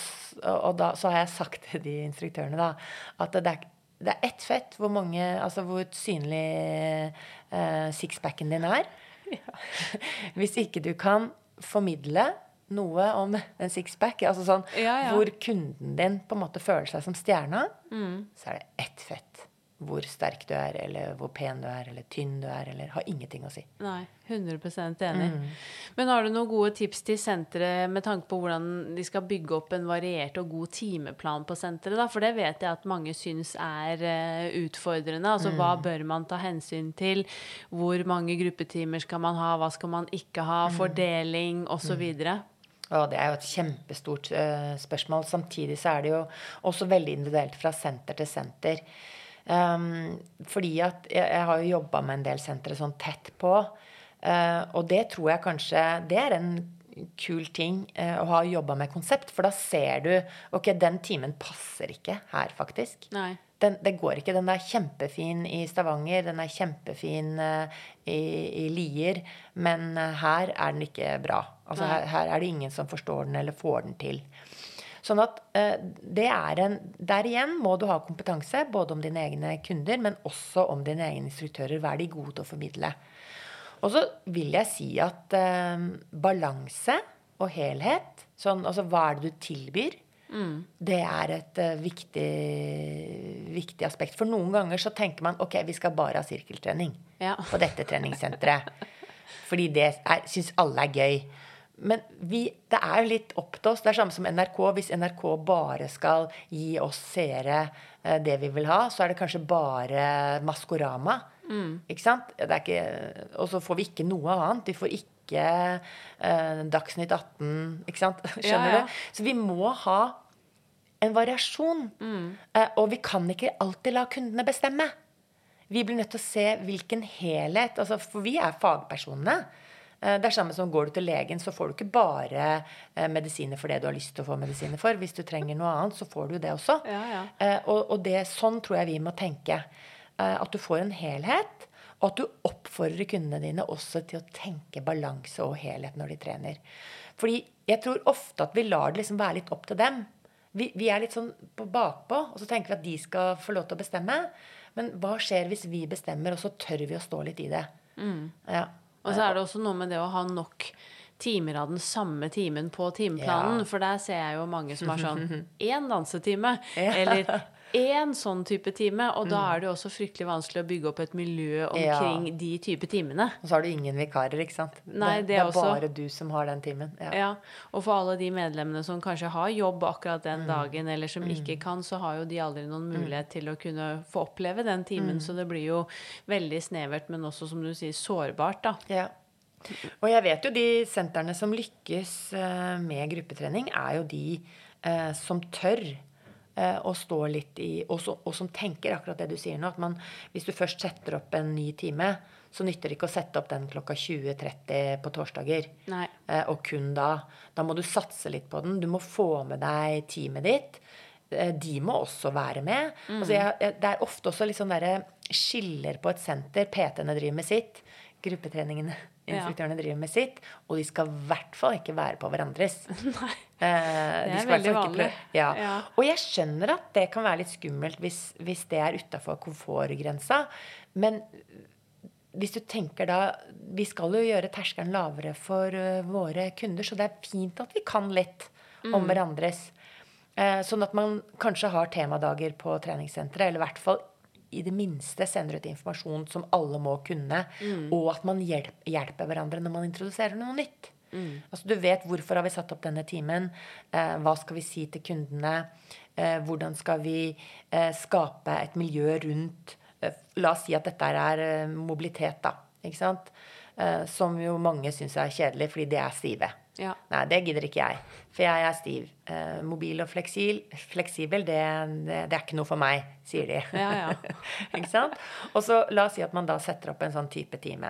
så har jeg sagt til de instruktørene da, at det ett fett hvor synlig sixpacken din hvis ikke du kan formidle noe om en sixpack, altså hvor kunden din på en måte føler seg som stjerna, så det ett fett hvor sterk du eller hvor pen du eller tynn du eller har ingenting å si. Nei, 100% enig. Men har du noen gode tips til senteret med tanke på hvordan de skal bygge opp en variert og god timeplan på senteret da? For det vet jeg at mange synes utfordrende. Altså, hva bør man ta hensyn til? Hvor mange gruppetimer skal man ha? Hva skal man ikke ha? Fordeling, og så videre. Og det jo et kjempestort spørsmål. Samtidig så det jo også veldig individuelt fra senter til senter. Fordi at jeg har jo jobbet med en del sentere sånn tett på, og det tror jeg kanskje det en kul ting å ha jobbet med konsept, for da ser du ok, den timen passer ikke her faktisk. Nei. Det går ikke, den kjempefin i Stavanger, den kjempefin i Lier, men her den ikke bra. Altså her det ingen som forstår den eller får den til. Sånn at der igjen må du ha kompetanse, både om dine egne kunder, men også om dine egne instruktører. Hva de gode til å formidle? Og så vil jeg si at balanse og helhet, sånn, altså hva det du tilbyr, det et viktig aspekt. For noen ganger så tenker man, ok, vi skal bare ha sirkeltrening på dette treningssenteret. Fordi det synes alle gøy. Men det jo litt opp til oss. Det samme som NRK. Hvis NRK bare skal gi oss seere det vi vil ha, så det kanskje bare Maskorama. Ikke sant? Ikke, og så får vi ikke noe annet. Vi får ikke Dagsnytt 18. Ikke sant? Skjønner du? Så vi må ha en variasjon. Og vi kan ikke alltid la kundene bestemme. Vi blir nødt til å se hvilken helhet. Altså, for vi fagpersonene. Det samme som går du til legen, så får du ikke bare medisiner for det du har lyst til å få medisiner for. Hvis du trenger noe annet, så får du det også. Og sånn tror jeg vi må tenke. At du får en helhet, og at du oppfordrer kundene dine også til å tenke balanse og helhet når de trener. Fordi jeg tror ofte at vi lar det liksom være litt opp til dem. Vi litt sånn bakpå, og så tenker vi at de skal få lov til å bestemme. Men hva skjer hvis vi bestemmer, og så tør vi å stå litt i det? Ja. Og så det også noe med det å ha nok timer av den samme timen på timeplanen, for der ser jeg jo mange som har sånn 1 dansetime, eller 1 sånn type time, og da det jo også fryktelig vanskelig å bygge opp et miljø omkring de type timene. Og så har du ingen vikarer, ikke sant? Nei, det også. Bare du som har den timen. Ja, og for alle de medlemmene som kanskje har jobb akkurat den dagen, eller som ikke kan, så har jo de aldri noen mulighet til å kunne få oppleve den timen, så det blir jo veldig snevert, men også, som du sier, sårbart da. Ja. Og jeg vet jo de sentrene som lykkes med gruppetrening jo de som tør å stå litt i, og som tenker akkurat det du sier nå, at hvis du først setter opp en ny time, så nytter det ikke å sette opp den klokka 20:30 på torsdager. Nei. Og kun da må du satse litt på den, du må få med deg teamet ditt, de må også være med. Altså det ofte også litt sånn der skiller på et senter, PT-ene driver med sitt, gruppetreningene, instruktørene driver med sitt, og de skal I hvert fall ikke være på hverandres. Nei, det veldig vanlig. Ja. Og jeg skjønner at det kan være litt skummelt hvis det utenfor komfortgrensa, men hvis du tenker da, vi skal jo gjøre terskelen lavere for våre kunder, så det fint at vi kan litt om hverandres. Sånn at man kanskje har temadager på treningssenteret, eller I hvert fall I det minste sender ut informasjon som alle må kunne, og at man hjelper hverandre når man introduserer noe nytt. Altså du vet hvorfor har vi satt opp denne timen, hva skal vi si til kundene, hvordan skal vi skape et miljø rundt, la oss si at dette mobilitet da, ikke sant? Som jo mange synes kjedelig, fordi det stive. Ja. Nei, det gidder ikke jeg, for jeg stiv. Mobil og fleksibel, det ikke noe for meg, sier de. Ja. Ikke sant? Og så la oss si at man da setter opp en sånn type time.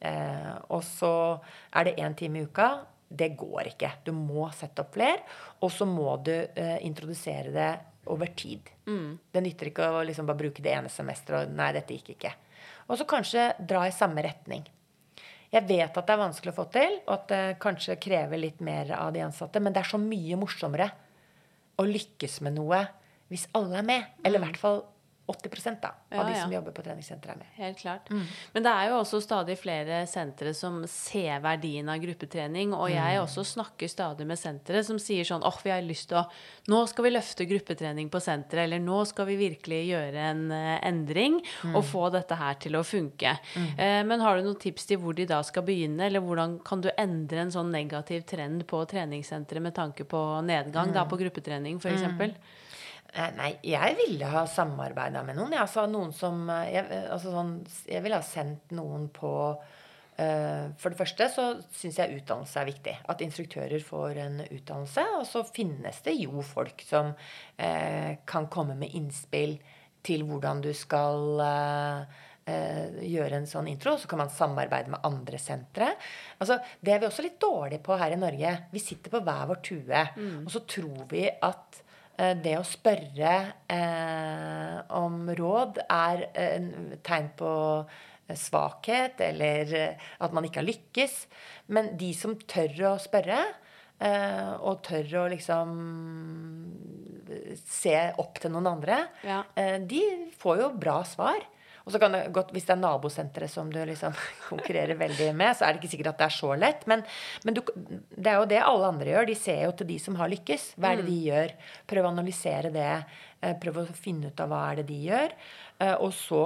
Og så det 1 time I uka. Det går ikke. Du må sette opp flere, og så må du introdusere det over tid. Det nytter ikke å liksom bare bruke det ene semesteret, og nei, dette gikk ikke. Og så kanskje dra I samme retning. Jeg vet at det vanskelig å få til, og at det kanskje krever litt mer av de ansatte, men det så mye morsommere å lykkes med noe hvis alle med, eller I hvert fall 80% da, av de som jobber på treningssenter med. Helt klart. Men det jo også stadig flere sentre som ser verdien av gruppetrening, og jeg også snakker stadig med sentre som sier sånn, vi har lyst til nå skal vi løfte gruppetrening på senteret, eller nå skal vi virkelig gjøre en endring, og få dette her til å funke. Men har du noen tips til hvor de da skal begynne, eller hvordan kan du endre en sånn negativ trend på treningssenteret med tanke på nedgang da på gruppetrening, for eksempel? Nei, jeg ville ha samarbeidet med noen. Noen som, jeg ville ha sendt noen på, for det første så synes jeg utdannelse viktig. At instruktører får en utdannelse, og så finnes det jo folk som kan komme med innspill til hvordan du skal gjøre en sånn intro, så kan man samarbeide med andre sentre. Det vi også litt dårlig på her i Norge. Vi sitter på hver vår tue, og så tror vi at det å spørre om råd en tegn på svakhet, eller at man ikke har lykkes. Men de som tør å spørre, og tør å liksom se opp til noen andre, de får jo bra svar. Og så kan det godt, hvis det nabosenteret som du liksom konkurrerer veldig med, så det ikke sikkert at det så lett. Men det jo det alle andre gjør. De ser jo til de som har lykkes. Hva det de gjør? Prøv å analysere det. Prøv å finne ut av hva det de gjør. Og så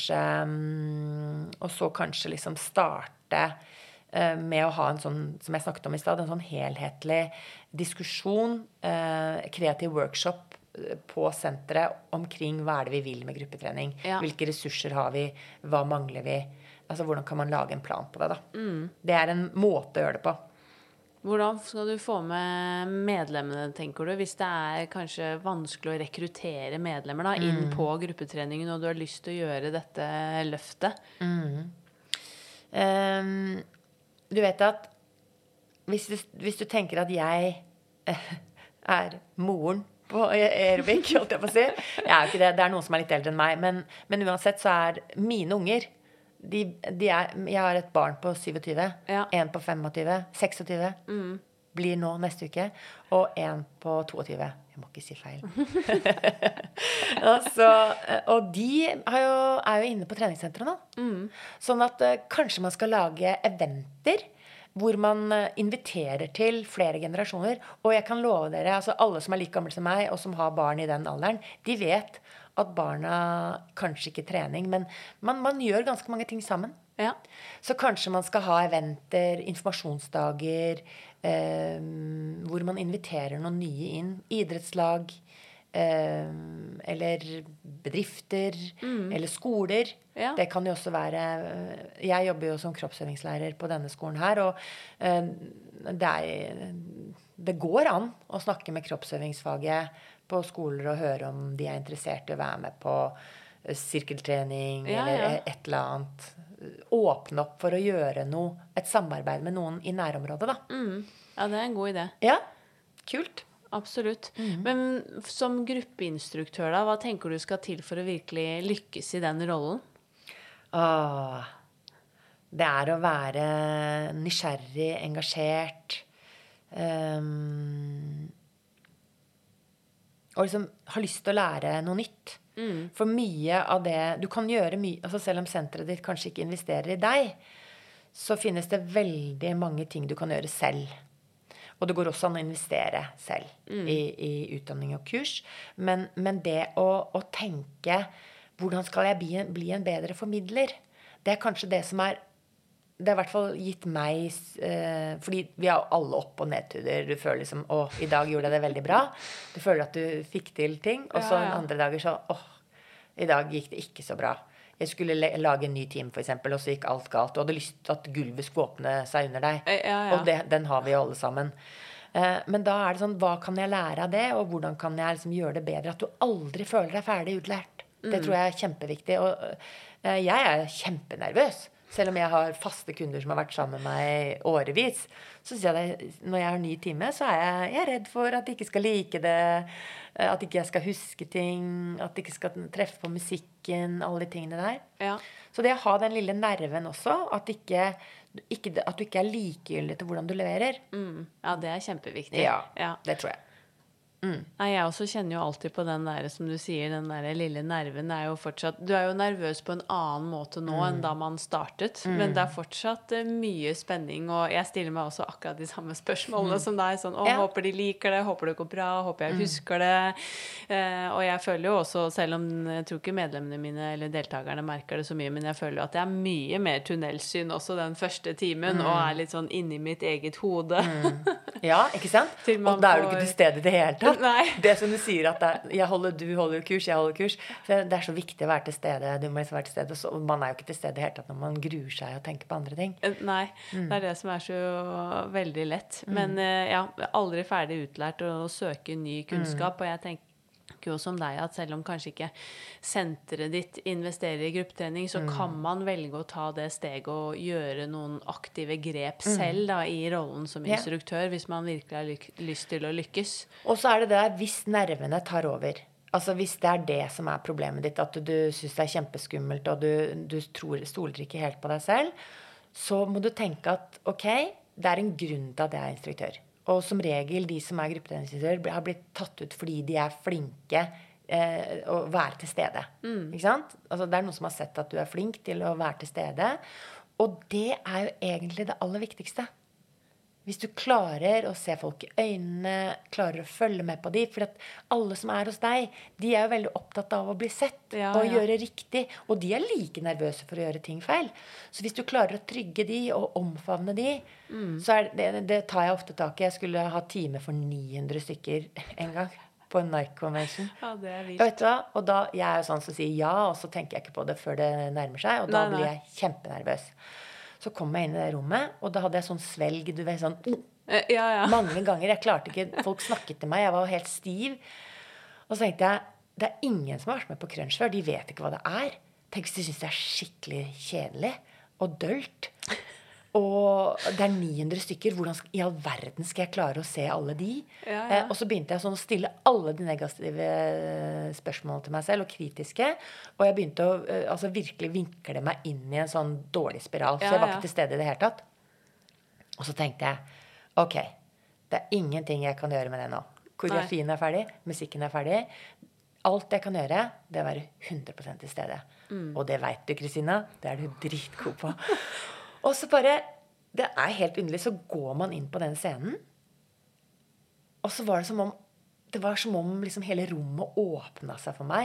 kanskje liksom starte med å ha en sånn, som jeg snakket om i sted, en sånn helhetlig diskusjon, kreativ workshop, på senteret omkring hva det vi vil med gruppetrening. Hvilke ressurser har vi? Hva mangler vi? Hvordan kan man lage en plan på det da? Det en måte å gjøre det på. Hvordan skal du få med medlemmene, tenker du? Hvis det kanskje vanskelig å rekruttere medlemmer da, inn på gruppetreningen, og du har lyst til å gjøre dette løftet? Du vet at hvis du tenker at jeg moren på aerobik, holdt jeg på å si. Jeg jo ikke det. Det noen som litt eldre enn meg. Men uansett så mine unger, jeg har et barn på 27, en på 25, 26, blir nå neste uke, og en på 22. Jeg må ikke si feil. Og de jo inne på treningssenteret nå. Sånn at kanskje man skal lage eventer, hvor man inviterer til flere generasjoner. Og jeg kan love dere, alle som like gamle som meg, og som har barn i den alderen, de vet at barna kanskje ikke trening, men man gjør ganske mange ting sammen. Så kanskje man skal ha eventer, informasjonsdager, hvor man inviterer noen nye inn. Idrettslag, eller bedrifter, eller skoler. Det kan jo også være, jeg jobber jo som kroppsøvingslærer på denne skolen her, og det går an å snakke med kroppsøvingsfaget på skoler og høre om de interessert i å være med på sirkeltrening eller et eller annet. Åpne opp for å gjøre et samarbeid med noen i nærområdet da. Ja, det en god idé. Ja, kult. Absolutt. Men som gruppeinstruktør da, hva tenker du skal til for å virkelig lykkes i den rollen? Det å være nysgjerrig, engasjert, og liksom ha lyst til å lære noe nytt. For mye av det, du kan gjøre mye, selv om senteret ditt kanskje ikke investerer i deg, så finnes det veldig mange ting du kan gjøre selv. Og det går også an å investere selv i utdanning og kurs. Men det å tenke, hvordan skal jeg bli en bedre formidler? Det kanskje det som det har i hvert fall gitt meg, fordi vi har alle opp- og nedturer. Du føler liksom, i dag gjorde jeg det veldig bra. Du føler at du fikk til ting. Og så andre dager så, i dag gikk det ikke så bra. Jeg skulle lage en ny time for eksempel, og så gikk alt galt. Du hadde lyst til at gulvet skulle åpne seg under deg. Og den har vi jo alle sammen. Men da det sånn, hva kan jeg lære av det? Og hvordan kan jeg liksom gjøre det bedre? At du aldri føler deg ferdig utlært. Det tror jeg kjempeviktig. Og jeg kjempenervøs. Selv om jeg har faste kunder som har vært sammen med meg årevis, så synes jeg når jeg har ny time, så jeg redd for at de ikke skal like det, at ikke jeg skal huske ting, at de ikke skal treffe på musikken, alle de tingene der. Så det å ha den lille nerven også, at du ikke likegyldig til hvordan du leverer. Ja, det kjempeviktig. Ja, det tror jeg. Nei, jeg også kjenner jo alltid på den der, som du sier, den der lille nerven er jo fortsatt, du er jo nervøs på en annen måte nå enn da man startet, men det er fortsatt mye spenning, og jeg stiller meg også akkurat de samme spørsmålene som deg, sånn, håper de liker det, håper det går bra, håper jeg husker det, og jeg føler jo også, selv om jeg tror ikke medlemmene mine eller deltakerne merker det så mye, men jeg føler jo at det er mye mer tunnelsyn også den første timen, og er litt sånn inni mitt eget hode. Ja, ikke sant? Og da er du ikke til stede i det hele tatt. Nei. Det som du sier at du holder kurs, jeg holder kurs. Det er så viktig å være til stede. Du må liksom være til stede. Så man er jo ikke til stede i hele tatt når man gruer seg og tenker på andre ting. Nei, det er det som er så veldig lett. Men aldri ferdig utlært å søke ny kunnskap, og jeg tenker jo som deg at selv om kanskje ikke senteret ditt investerer i gruppetrening, så kan man velge å ta det steget og gjøre noen aktive grep selv da, i rollen som instruktør, hvis man virkelig har lyst til å lykkes. Og så er det der hvis nervene tar over. Altså hvis det er det som er problemet ditt, at du synes det er kjempeskummelt, og du stoler ikke helt på deg selv, så må du tenke at ok, det er en grunn til at jeg er instruktør. Og som regel, de som er gruppetreningsinstruktør har blitt tatt ut fordi de er flinke å være til stede. Ikke sant? Altså, det er noen som har sett at du er flink til å være til stede. Og det er jo egentlig det aller viktigste. Hvis du klarer å se folk i øynene, klarer å følge med på dem, for at alle som er hos deg, de er jo veldig opptatt av å bli sett og gjøre riktig, og de er like nervøse for å gjøre ting feil. Så hvis du klarer å trygge de og omfavne de, så er det tar jeg ofte tak i. Jeg skulle ha time for 900 stykker en gang på en Nike Convention. Ja, det er vilt. Vet du hva? Og da, jeg er jo sånn som sier ja, og så tenker jeg ikke på det før det nærmer seg, og da blir jeg kjempenervøs. Så kom jeg inn i det rommet, og da hadde jeg sånn svelg, du vet, sånn mange ganger. Jeg klarte ikke, folk snakket til meg, jeg var helt stiv. Og så tenkte jeg, det er ingen som har vært med på crunch før, de vet ikke hva det er. Tenk hvis de synes det er skikkelig kjedelig og dølt. Og det er 900 stykker, hvordan i all verden skal jeg klare å se alle de? Og så begynte jeg sånn å stille alle de negative spørsmålene til meg selv, og kritiske, og jeg begynte å virkelig vinkle meg inn i en sånn dårlig spiral, så jeg var ikke til stede i det hele tatt. Og så tenkte jeg, ok, det er ingenting jeg kan gjøre med det nå. Koreografien er ferdig, musikken er ferdig, alt jeg kan gjøre, det er å være 100% til stede. Og det vet du, Kristina, det er du dritgod på. Og så bare, det er helt underlig, så går man inn på den scenen, og så var det som om liksom hele rommet åpnet seg for meg,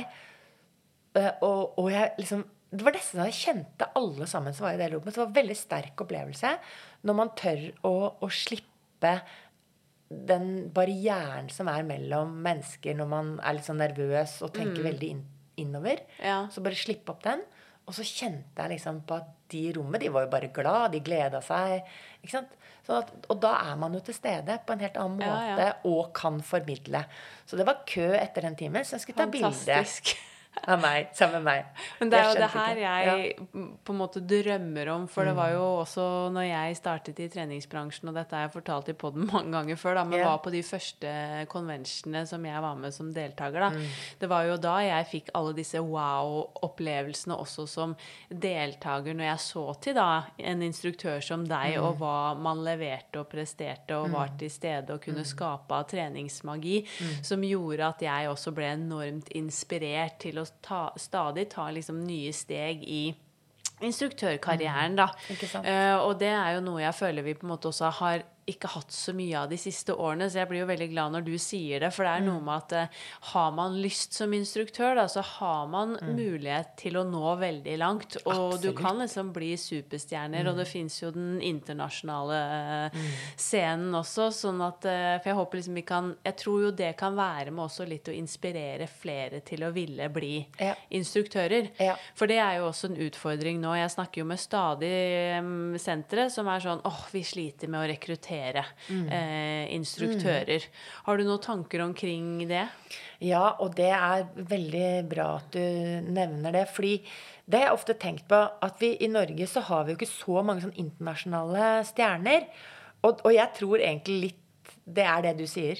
og jeg liksom, det var nesten da jeg kjente alle sammen som var i det rommet, så det var en veldig sterk opplevelse, når man tør å slippe den barrieren som er mellom mennesker, når man er litt sånn nervøs og tenker veldig innover, så bare slippe opp den. Og så kjente jeg liksom på at de i rommet, de var jo bare glad, de gledet seg, ikke sant? Og da er man jo til stede på en helt annen måte, og kan formidle. Så det var kø etter den timen, så jeg skulle ta bilde av meg, sammen med meg. Men det er jo det her jeg på en måte drømmer om, for det var jo også når jeg startet i treningsbransjen, og dette har jeg fortalt i podden mange ganger før, da, men var på de første konvensjonene som jeg var med som deltaker, da. Det var jo da jeg fikk alle disse wow-opplevelsene også som deltaker, når jeg så til da en instruktør som deg, og hva man leverte og presterte, og var til stede og kunne skape treningsmagi, som gjorde at jeg også ble enormt inspirert til å stadig ta liksom nye steg i instruktørkarrieren da. Og det er jo noe jeg føler vi på en måte også har ikke hatt så mye av de siste årene, så jeg blir jo veldig glad når du sier det, for det er noe med at har man lyst som instruktør, da, så har man mulighet til å nå veldig langt, og du kan liksom bli superstjerner, og det finnes jo den internasjonale scenen også, sånn at, for jeg håper liksom jeg tror jo det kan være med også litt å inspirere flere til å ville bli instruktører, for det er jo også en utfordring nå. Jeg snakker jo med stadig sentre som er sånn, vi sliter med å rekruttere instruktører. Har du noen tanker omkring det? Ja, og det er veldig bra at du nevner det, fordi det har jeg ofte tenkt på, at vi i Norge så har vi jo ikke så mange sånn internasjonale stjerner, og jeg tror egentlig litt det er det du sier,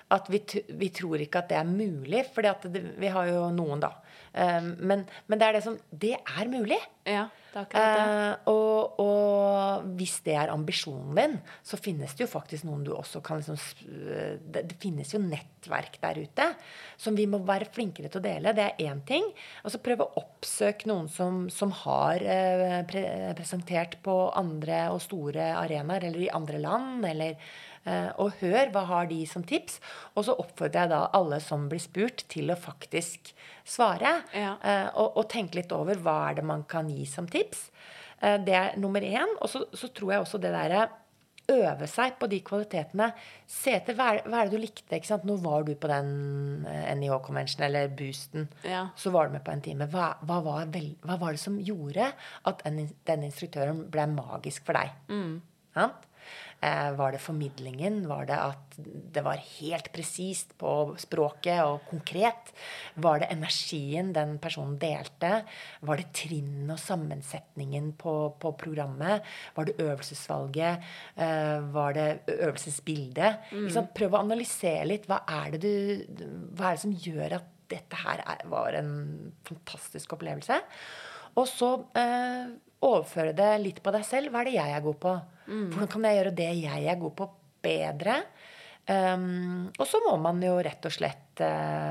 at vi tror ikke at det mulig, fordi at vi har jo noen da. Men det det som, det mulig. Ja, det akkurat det. Og hvis det ambisjonen din, så finnes det jo faktisk noen du også kan liksom, det finnes jo nettverk der ute, som vi må være flinkere til å dele. Det en ting. Altså prøve å oppsøke noen som har presentert på andre og store arenaer, eller i andre land, eller og hør hva har de som tips, og så oppfordrer jeg da alle som blir spurt til å faktisk svare, og tenke litt over hva det man kan gi som tips. Det nummer 1, og så tror jeg også det der øve seg på de kvalitetene, se etter hva det du likte, ikke sant? Nå var du på den NIH-convention eller boosten, så var du med på en time. Hva var det som gjorde at den instruktøren ble magisk for deg? Sant? Var det formidlingen? Var det at det var helt presist på språket og konkret? Var det energien den personen delte? Var det trinnen og sammensetningen på programmet? Var det øvelsesvalget? Var det øvelsesbildet? Prøv å analysere litt. Hva det som gjør at dette her var en fantastisk opplevelse? Og så overføre det litt på deg selv. Hva det jeg god på? Hvordan kan jeg gjøre det jeg god på bedre? Og så må man jo rett og slett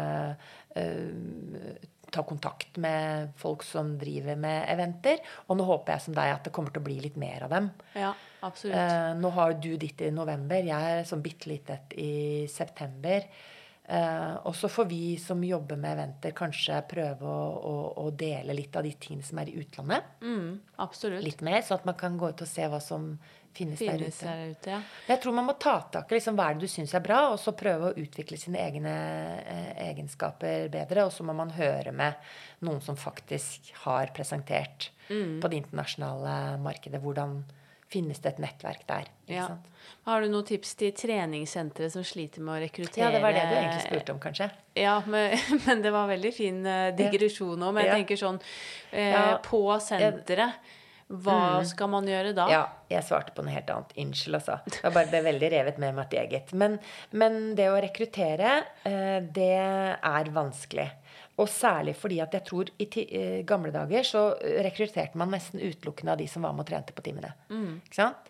ta kontakt med folk som driver med eventer. Og nå håper jeg som deg at det kommer til å bli litt mer av dem. Ja, absolutt. Nå har du ditt i november. Jeg sånn bitte litt i september. Og så får vi som jobber med eventer kanskje prøve å dele litt av de tingene som i utlandet. Absolutt. Litt mer, så at man kan gå ut og se hva som finnes der ute. Ja. Jeg tror man må ta tak i hva det du synes bra, og så prøve å utvikle sine egne egenskaper bedre, og så må man høre med noen som faktisk har presentert på det internasjonale markedet, hvordan finnes det et nettverk der. Ikke sant? Har du noen tips til treningssentre som sliter med å rekruttere? Ja, det var det du egentlig spurte om, kanskje. Ja, men det var veldig fin digresjon også. Men jeg tenker sånn, på senteret, hva skal man gjøre da? Ja, jeg svarte på noe helt annet. Unnskyld, altså. Jeg bare ble veldig revet med meg eget. Men det å rekruttere, det vanskelig. Og særlig fordi at jeg tror i gamle dager så rekrutterte man nesten utelukkende av de som var med og trente på timene. Ikke sant?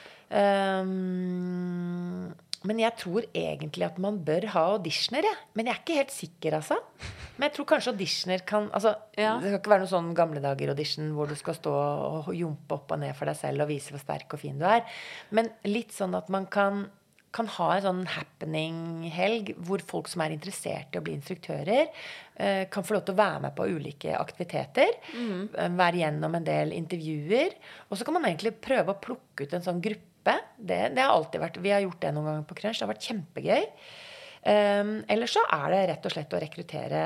Men jeg tror egentlig at man bør ha auditioner, Men jeg ikke helt sikker, altså. Men jeg tror kanskje auditioner kan... Altså, det skal ikke være noen sånn gamle dager audition hvor du skal stå og jumpe opp og ned for deg selv og vise hvor sterk og fin du Men litt sånn at man kan ha en sånn happening-helg hvor folk som interessert i å bli instruktører kan få lov til å være med på ulike aktiviteter, være gjennom en del intervjuer, og så kan man egentlig prøve å plukke ut en sånn gruppe. Det har alltid vært, vi har gjort det noen ganger på Crunch, det har vært kjempegøy. Eller så det rett og slett å rekruttere,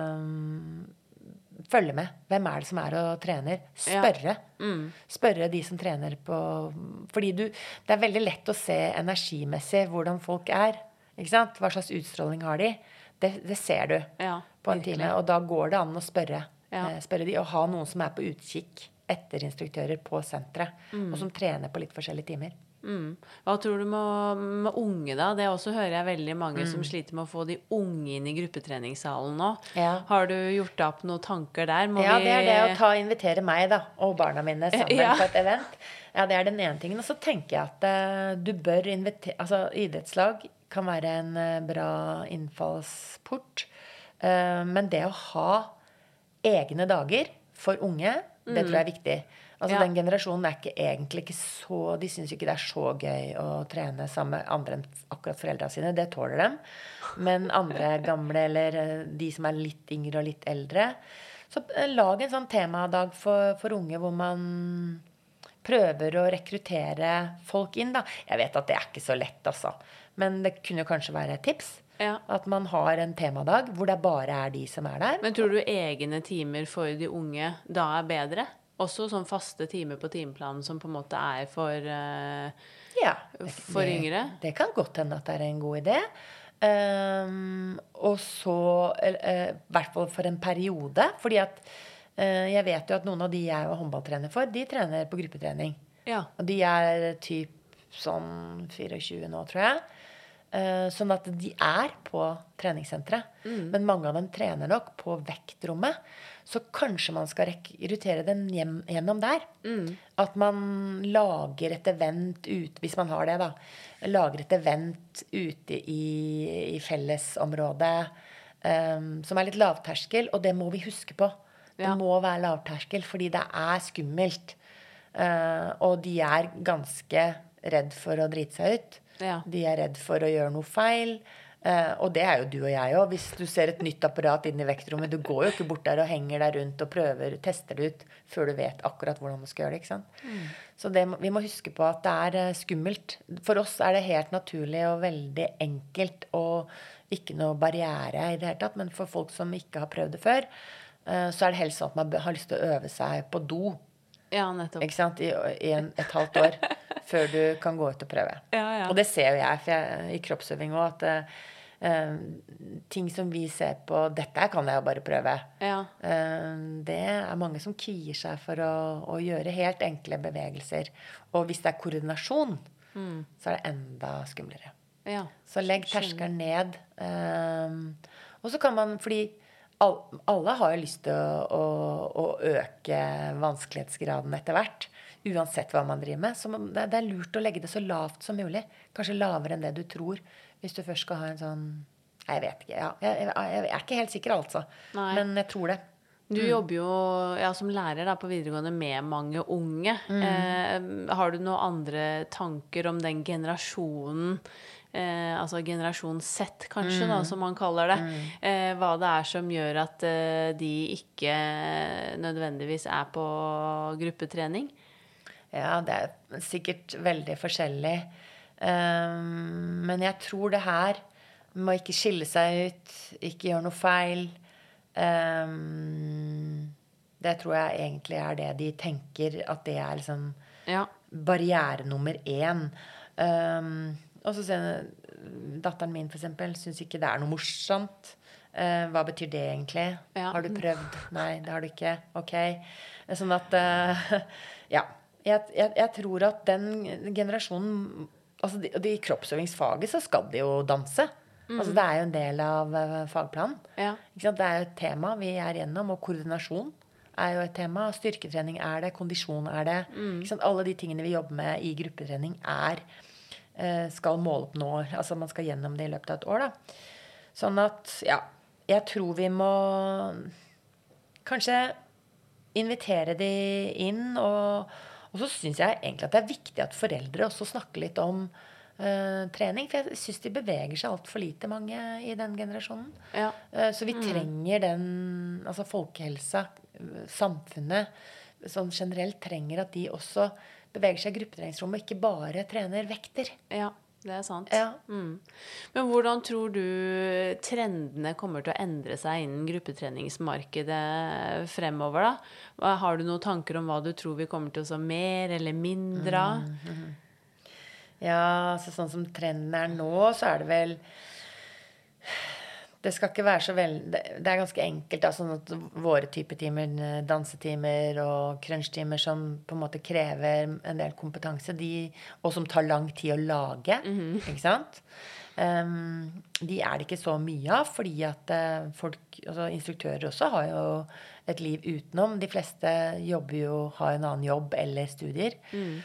følge med. Hvem det som og trener? Spørre. Spørre de som trener på... Fordi det veldig lett å se energimessig hvordan folk ikke sant? Hva slags utstråling har de? Det ser du på en time. Og da går det an å spørre de, og ha noen som på utkikk etter instruktører på senteret, og som trener på litt forskjellige timer. Hva tror du med unge da? Det også hører jeg veldig mange som sliter med å få de unge inn i gruppetreningssalen nå. Har du gjort opp noen tanker der? Det det å invitere meg da, og barna mine sammen på et event. Ja, det den ene tingen. Og så tenker jeg at du bør invitere... Altså, idrettslag kan være en bra innfallsport. Men det å ha egne dager for unge, det tror jeg viktig. Altså den generasjonen egentlig ikke så... De synes ikke det så gøy å trene sammen med andre enn akkurat foreldrene sine. Det tåler dem. Men andre gamle, eller de som litt yngre og litt eldre. Så lag en sånn temadag for unge hvor man prøver å rekruttere folk inn da. Jeg vet at det ikke så lett, altså. Men det kunne jo kanskje være et tips. At man har en temadag hvor det bare de som der. Men tror du egne timer for de unge da bedre? Også sånn faste timer på timeplanen som på en måte for yngre? Det kan godt hende at det en god idé. Og så, i hvert fall for en periode, fordi at jeg vet jo at noen av de jeg var håndballtrener for, de trener på gruppetrening. Og de typ sånn 24 nå, tror jeg. Sånn at de på treningssenteret. Men mange av dem trener nok på vektrommet. Så kanskje man skal rekruttere dem gjennom der. At man lager et event ut, hvis man har det da, lager et event ute i fellesområdet, som litt lavterskel, og det må vi huske på. Det må være lavterskel, fordi det skummelt. Og de ganske redd for å drite seg ut. De redd for å gjøre noe feil. Og det jo du og jeg også. Hvis du ser et nytt apparat inn i vektrommet, du går jo ikke bort der og henger der rundt og prøver, tester det ut, før du vet akkurat hvordan du skal gjøre det, ikke sant? Så vi må huske på at det skummelt. For oss det helt naturlig og veldig enkelt, og ikke noe barriere i det hele tatt, men for folk som ikke har prøvd det før, så det helst sånn at man har lyst til å øve seg på do. Ja, nettopp. Ikke sant? I et halvt år før du kan gå ut og prøve. Og det ser jo jeg, for i kroppsøving også, at ting som vi ser på, dette kan jeg jo bare prøve. Det mange som kvier seg for å gjøre helt enkle bevegelser. Og hvis det koordinasjon, så det enda skumlere. Så legg terskelen ned. Og så kan man, fordi alle har jo lyst til å øke vanskelighetsgraden etter hvert, uansett hva man driver med. Så det lurt å legge det så lavt som mulig. Kanskje lavere enn det du tror, hvis du først skal ha en sånn, jeg vet ikke, jeg ikke helt sikker altså, men jeg tror det. Du jobber jo som lærer da, på videregående med mange unge. Har du noen andre tanker om den generasjonen, altså generasjon Z kanskje da, som man kaller det, hva det som gjør at de ikke nødvendigvis på gruppetrening? Ja, det sikkert veldig forskjellig. Men jeg tror det her må ikke skille seg ut, ikke gjøre noe feil. Det tror jeg egentlig det de tenker, at det liksom barriere nummer 1. Og så ser jeg, datteren min for eksempel synes ikke det noe morsomt. Hva betyr det egentlig? Har du prøvd? Nei, det har du ikke. Ok. Sånn at, jeg tror at den generasjonen, altså de kroppsøvingsfaget, så skal de jo danse. Altså det jo en del av fagplanen. Ikke sant? Det jo et tema vi gjennom, og koordinasjon jo et tema. Styrketrening det, kondisjon det. Ikke sant? Alle de tingene vi jobber med i gruppetrening skal måle opp nå. Altså man skal gjennom det i løpet av et år da. Sånn at, jeg tror vi må kanskje invitere de inn, og så synes jeg egentlig at det viktig at foreldre også snakker litt om trening, for jeg synes de beveger seg alt for lite, mange i den generasjonen. Så vi trenger den, altså folkehelsa, samfunnet sånn generelt trenger at de også beveger seg i gruppetreningsrommet, og ikke bare trener vekter. Ja, det sant. Men hvordan tror du trendene kommer til å endre seg innen gruppetreningsmarkedet fremover da? Har du noen tanker om hva du tror vi kommer til å se mer eller mindre av? Ja, så sånn som trenden nå, så det vel det skal ikke være så veldig, det ganske enkelt da, sånn at våre type timer, dansetimer og crunchtimer som på en måte krever en del kompetanse, og som tar lang tid å lage, ikke sant? De det ikke så mye av, fordi at folk, altså instruktører også har jo et liv utenom. De fleste jobber jo, har en annen jobb eller studier.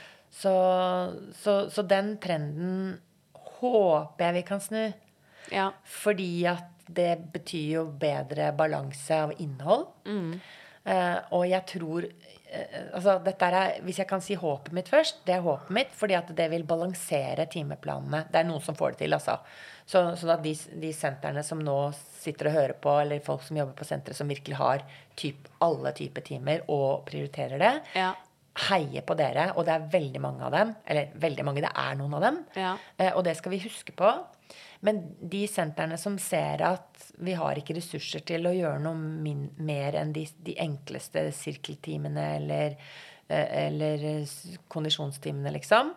Så den trenden håper jeg vi kan snu. Fordi at det betyr jo bedre balanse av innhold. Og jeg tror altså dette hvis jeg kan si håpet mitt først, det håpet mitt, fordi at det vil balansere timeplanene. Det noen som får det til, altså. Sånn at de sentrene som nå sitter og hører på, eller folk som jobber på senteret som virkelig har alle typer timer og prioriterer det, heier på dere, og det veldig mange av dem, eller veldig mange, det noen av dem, og det skal vi huske på. Men de sentrene som ser at vi har ikke ressurser til å gjøre noe mer enn de enkleste sirkeltimene eller kondisjonstimene, liksom,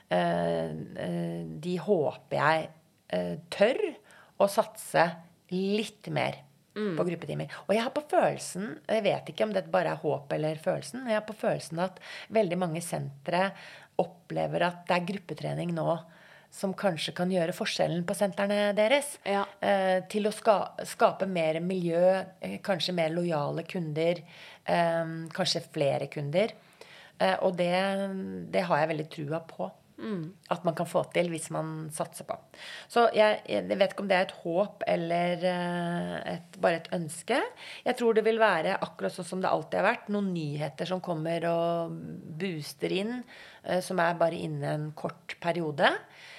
de håper jeg tør å satse litt mer på gruppetimer. Og jeg har på følelsen, jeg vet ikke om det bare håp eller følelsen, men jeg har på følelsen at veldig mange sentre opplever at det gruppetrening nå som kanskje kan gjøre forskjellen på sentrene deres. Ja. Til å skape mer miljø, kanskje mer lojale kunder, kanskje flere kunder. Og det har jeg veldig trua på. At man kan få til hvis man satser på. Så jeg vet ikke om det er et håp eller bare et ønske. Jeg tror det vil være akkurat sånn som det alltid har vært. Noen nyheter som kommer og booster inn, som er bare innen en kort periode.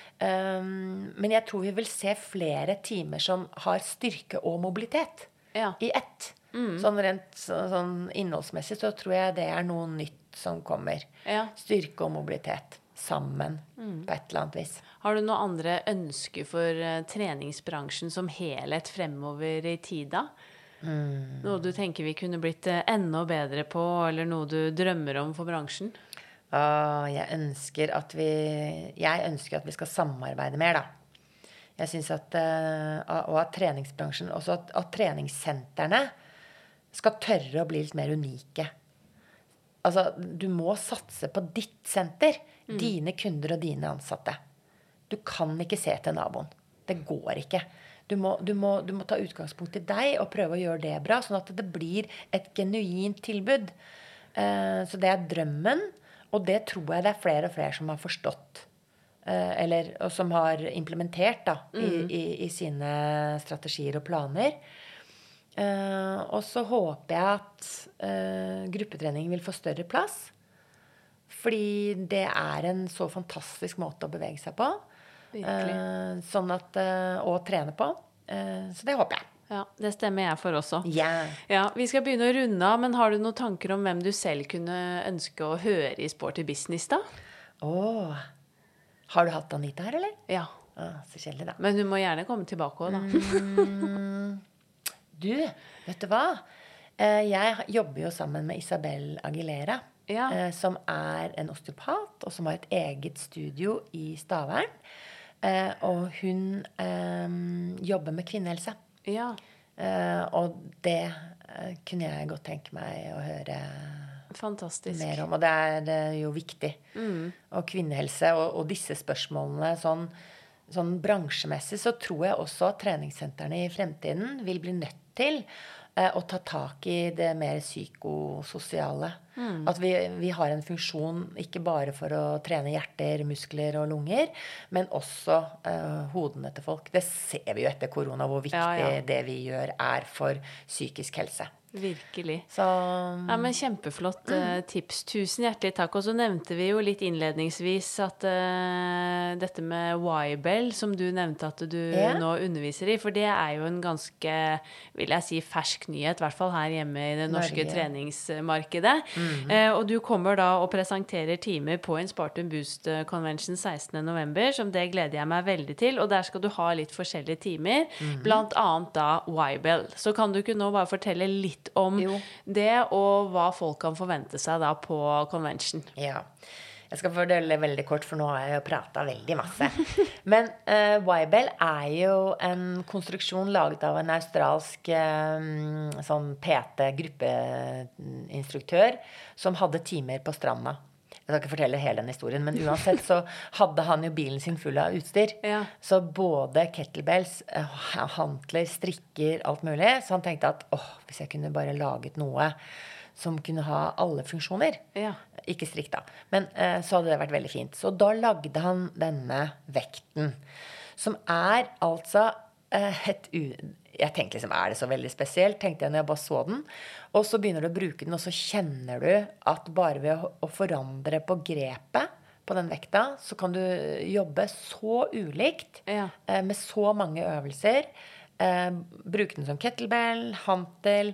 Men jeg tror vi vil se flere timer som har styrke og mobilitet i ett. Sånn rent sånn innholdsmessig så tror jeg det er noe nytt som kommer. Styrke og mobilitet sammen på et eller annet vis. Har du noen andre ønsker for treningsbransjen som helhet fremover i tida? Noe du tenker vi kunne blitt enda bedre på, eller noe du drømmer om for bransjen? Jeg ønsker at vi skal samarbeide mer, da. Jeg synes at treningsbransjen, også at treningssentrene skal tørre å bli litt mer unike. Altså, du må satse på ditt senter, dine kunder og dine ansatte. Du kan ikke se til naboen. Det går ikke. Du må ta utgangspunkt i deg og prøve å gjøre det bra, sånn at det blir et genuint tilbud. Så det er drømmen, og det tror jeg det er flere og flere som har forstått. Og som har implementert da, i sine strategier og planer. Og så håper jeg at gruppetrening vil få større plass. Fordi det er en så fantastisk måte å bevege seg på. Sånn at, og trene på. Så det håper jeg. Ja, det stemmer jeg for også. Yeah. Ja, vi skal begynne å runde av, men har du noen tanker om hvem du selv kunne ønske å høre i Sporty Business da? Har du hatt Anita her, eller? Ja. Så kjedelig da. Men hun må gjerne komme tilbake også da. Du, vet du hva? Jeg jobber jo sammen med Isabel Aguilera, som er en osteopat, og som har et eget studio i Stavern. Og hun jobber med kvinnehelse. Ja. Og det kunne jeg godt tenke meg å høre mer om. Og det er jo viktig. Og kvinnehelse og disse spørsmålene sånn bransjemessig så tror jeg også at treningssentrene i fremtiden vil bli nødt til å ta tak i det mer psykososiale. At vi har en funksjon ikke bare for å trene hjerter, muskler og lunger, men også hodene til folk. Det ser vi jo etter korona, hvor viktig det vi gjør er for psykisk helse. Virkelig. Så, ja, men kjempeflott tips. Tusen hjertelig takk. Og så nevnte vi jo litt innledningsvis at dette med Y-Bell, som du nevnte at du nå underviser i, for det er jo en ganske, vil jeg si, fersk nyhet, i hvert fall her hjemme i det norske treningsmarkedet. Og du kommer da og presenterer timer på en Spartan Boost Convention 16. november, som det gleder jeg meg veldig til, og der skal du ha litt forskjellige timer, blant annet da Y-Bell. Så kan du ikke nå bare fortelle litt om det, og hva folk kan forvente seg da på convention. Ja, jeg skal fordele veldig kort, for nå har jeg jo pratet veldig masse. Men Y-Bell er jo en konstruksjon laget av en australsk sånn PT-gruppeinstruktør, som hadde timer på stranda. Jeg skal ikke fortelle hele den historien, men uansett så hadde han jo bilen sin full av utstyr. Så både kettlebells, hantler, strikker, alt mulig. Så han tenkte at, hvis jeg kunne bare laget noe som kunne ha alle funksjoner. Ikke strikk da, men så hadde det vært veldig fint. Så da lagde han denne vekten, som er altså jeg tenkte liksom, er det så veldig spesielt? Tenkte jeg når jeg bare så den. Og så begynner du å bruke den, og så kjenner du at bare ved å forandre på grepet på den vekta, så kan du jobbe så ulikt med så mange øvelser. Bruke den som kettlebell, hantel,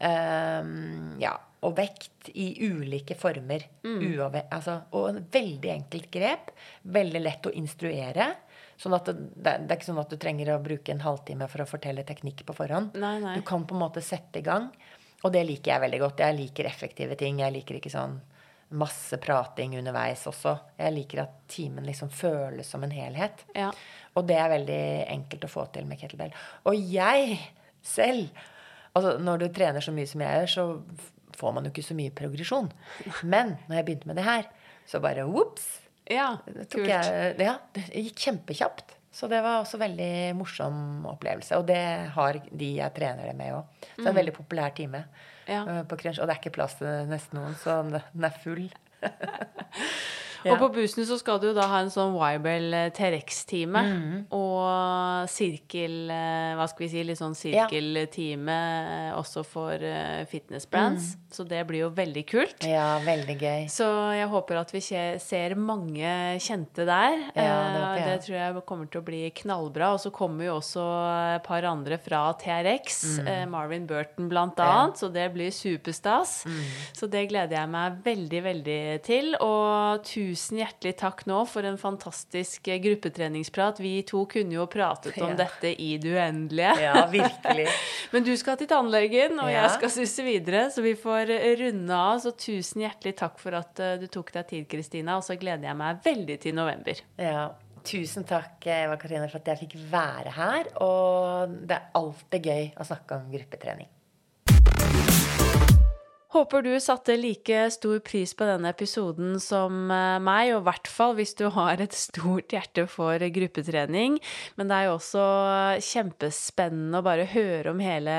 og vekt i ulike former. Og en veldig enkelt grep, veldig lett å instruere. Sånn at det er ikke sånn at du trenger å bruke en halvtime for å fortelle teknikk på forhånd. Nei. Du kan på en måte sette i gang. Og det liker jeg veldig godt. Jeg liker effektive ting. Jeg liker ikke sånn masse prating underveis også. Jeg liker at timen liksom føles som en helhet. Og det er veldig enkelt å få til med kettlebell. Og jeg selv, altså når du trener så mye som jeg gjør, så får man jo ikke så mye progresjon. Men når jeg begynte med det her, så bare, whoops, Ja, kult. Det gikk kjempekjapt. Så det var også veldig morsom opplevelse. Og det har de jeg trener det med også. Så det en veldig populær time på Crunch. Og det ikke plass til nesten noen, så den full. Og på bussen så skal du jo da ha en sånn Wirebell TRX-time og hva skal vi si, litt sånn sirkeltime også for fitnessbrands. Så det blir jo veldig kult. Ja, veldig gøy. Så jeg håper at vi ser mange kjente der. Det tror jeg kommer til å bli knallbra. Og så kommer jo også et par andre fra TRX, Marvin Burton blant annet, så det blir superstas. Så det gleder jeg meg veldig, veldig til. Og tusen hjertelig takk nå for en fantastisk gruppetreningsprat. Vi to kunne jo pratet om dette i det uendelige. Ja, virkelig. Men du skal til tannlegen, og jeg skal susse videre, så vi får runde av. Så tusen hjertelig takk for at du tok deg tid, Kristina, og så gleder jeg meg veldig til november. Ja, tusen takk, Eva Katrine, for at jeg fikk være her, og det alltid gøy å snakke om gruppetrening. Håper du satte like stor pris på denne episoden som meg, og i hvert fall hvis du har et stort hjerte for gruppetrening. Men det er jo også kjempespennende å bare høre om hele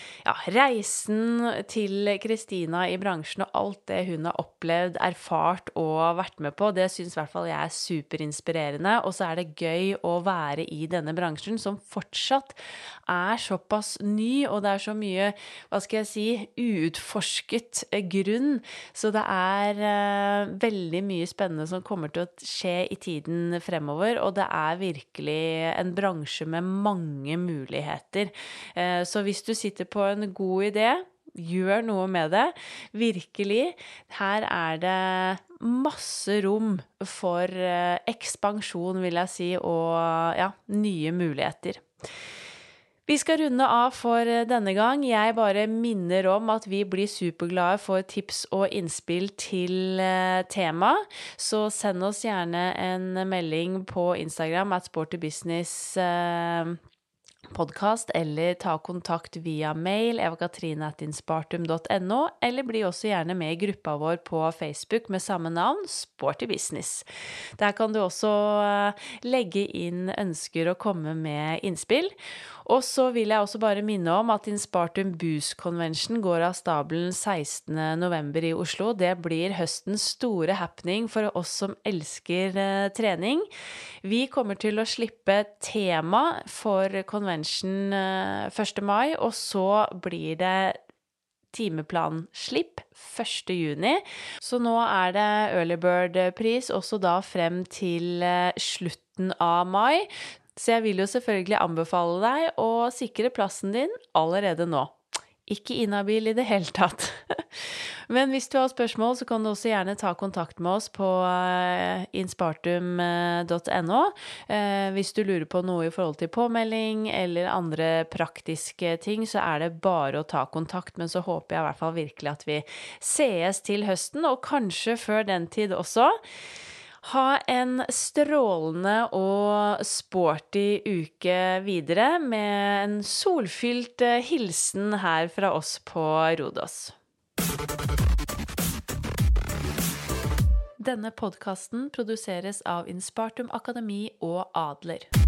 reisen til Kristina i bransjen, og alt det hun har opplevd, erfart og vært med på. Det synes i hvert fall jeg er superinspirerende, og så er det gøy å være i denne bransjen som fortsatt er såpass ny, og det er så mye, hva skal jeg si, uutforsket grunn, så det er veldig mye spennende som kommer til å skje i tiden fremover, og det er virkelig en bransje med mange muligheter. Så hvis du sitter på en god idé, gjør noe med det. Virkelig, her er det masse rom for ekspansjon, vil jeg si, og nye muligheter. Vi skal runde av for denne gang. Jeg bare minner om at vi blir superglade for tips og innspill til tema. Så send oss gjerne en melding på Instagram @sportybusiness podcast, eller ta kontakt via mail evakatrine@inspartum.no, eller bli også gjerne med i gruppa vår på Facebook med samme navn, Sporty Business. Der kan du også legge inn ønsker og komme med innspill. Og så vil jeg også bare minne om at Inspartum Boost Convention går av stabelen 16. november i Oslo. Det blir høstens store happening for oss som elsker trening. Vi kommer til å slippe tema for convention 1. mai, og så blir det timeplan slipp 1. juni. Så nå er det Early Bird-pris også da frem til slutten av mai. Så jeg vil jo selvfølgelig anbefale deg å sikre plassen din allerede nå. Ikke inhabil i det hele tatt. Men hvis du har spørsmål, så kan du også gjerne ta kontakt med oss på inspartum.no. Hvis du lurer på noe i forhold til påmelding eller andre praktiske ting, så er det bare å ta kontakt. Men så håper jeg i hvert fall virkelig at vi sees til høsten, og kanskje før den tid også. Ha en strålende og sporty uke videre med en solfylt hilsen her fra oss på Rhodos. Denne podcasten produseres av Inspartum Akademi og Adler.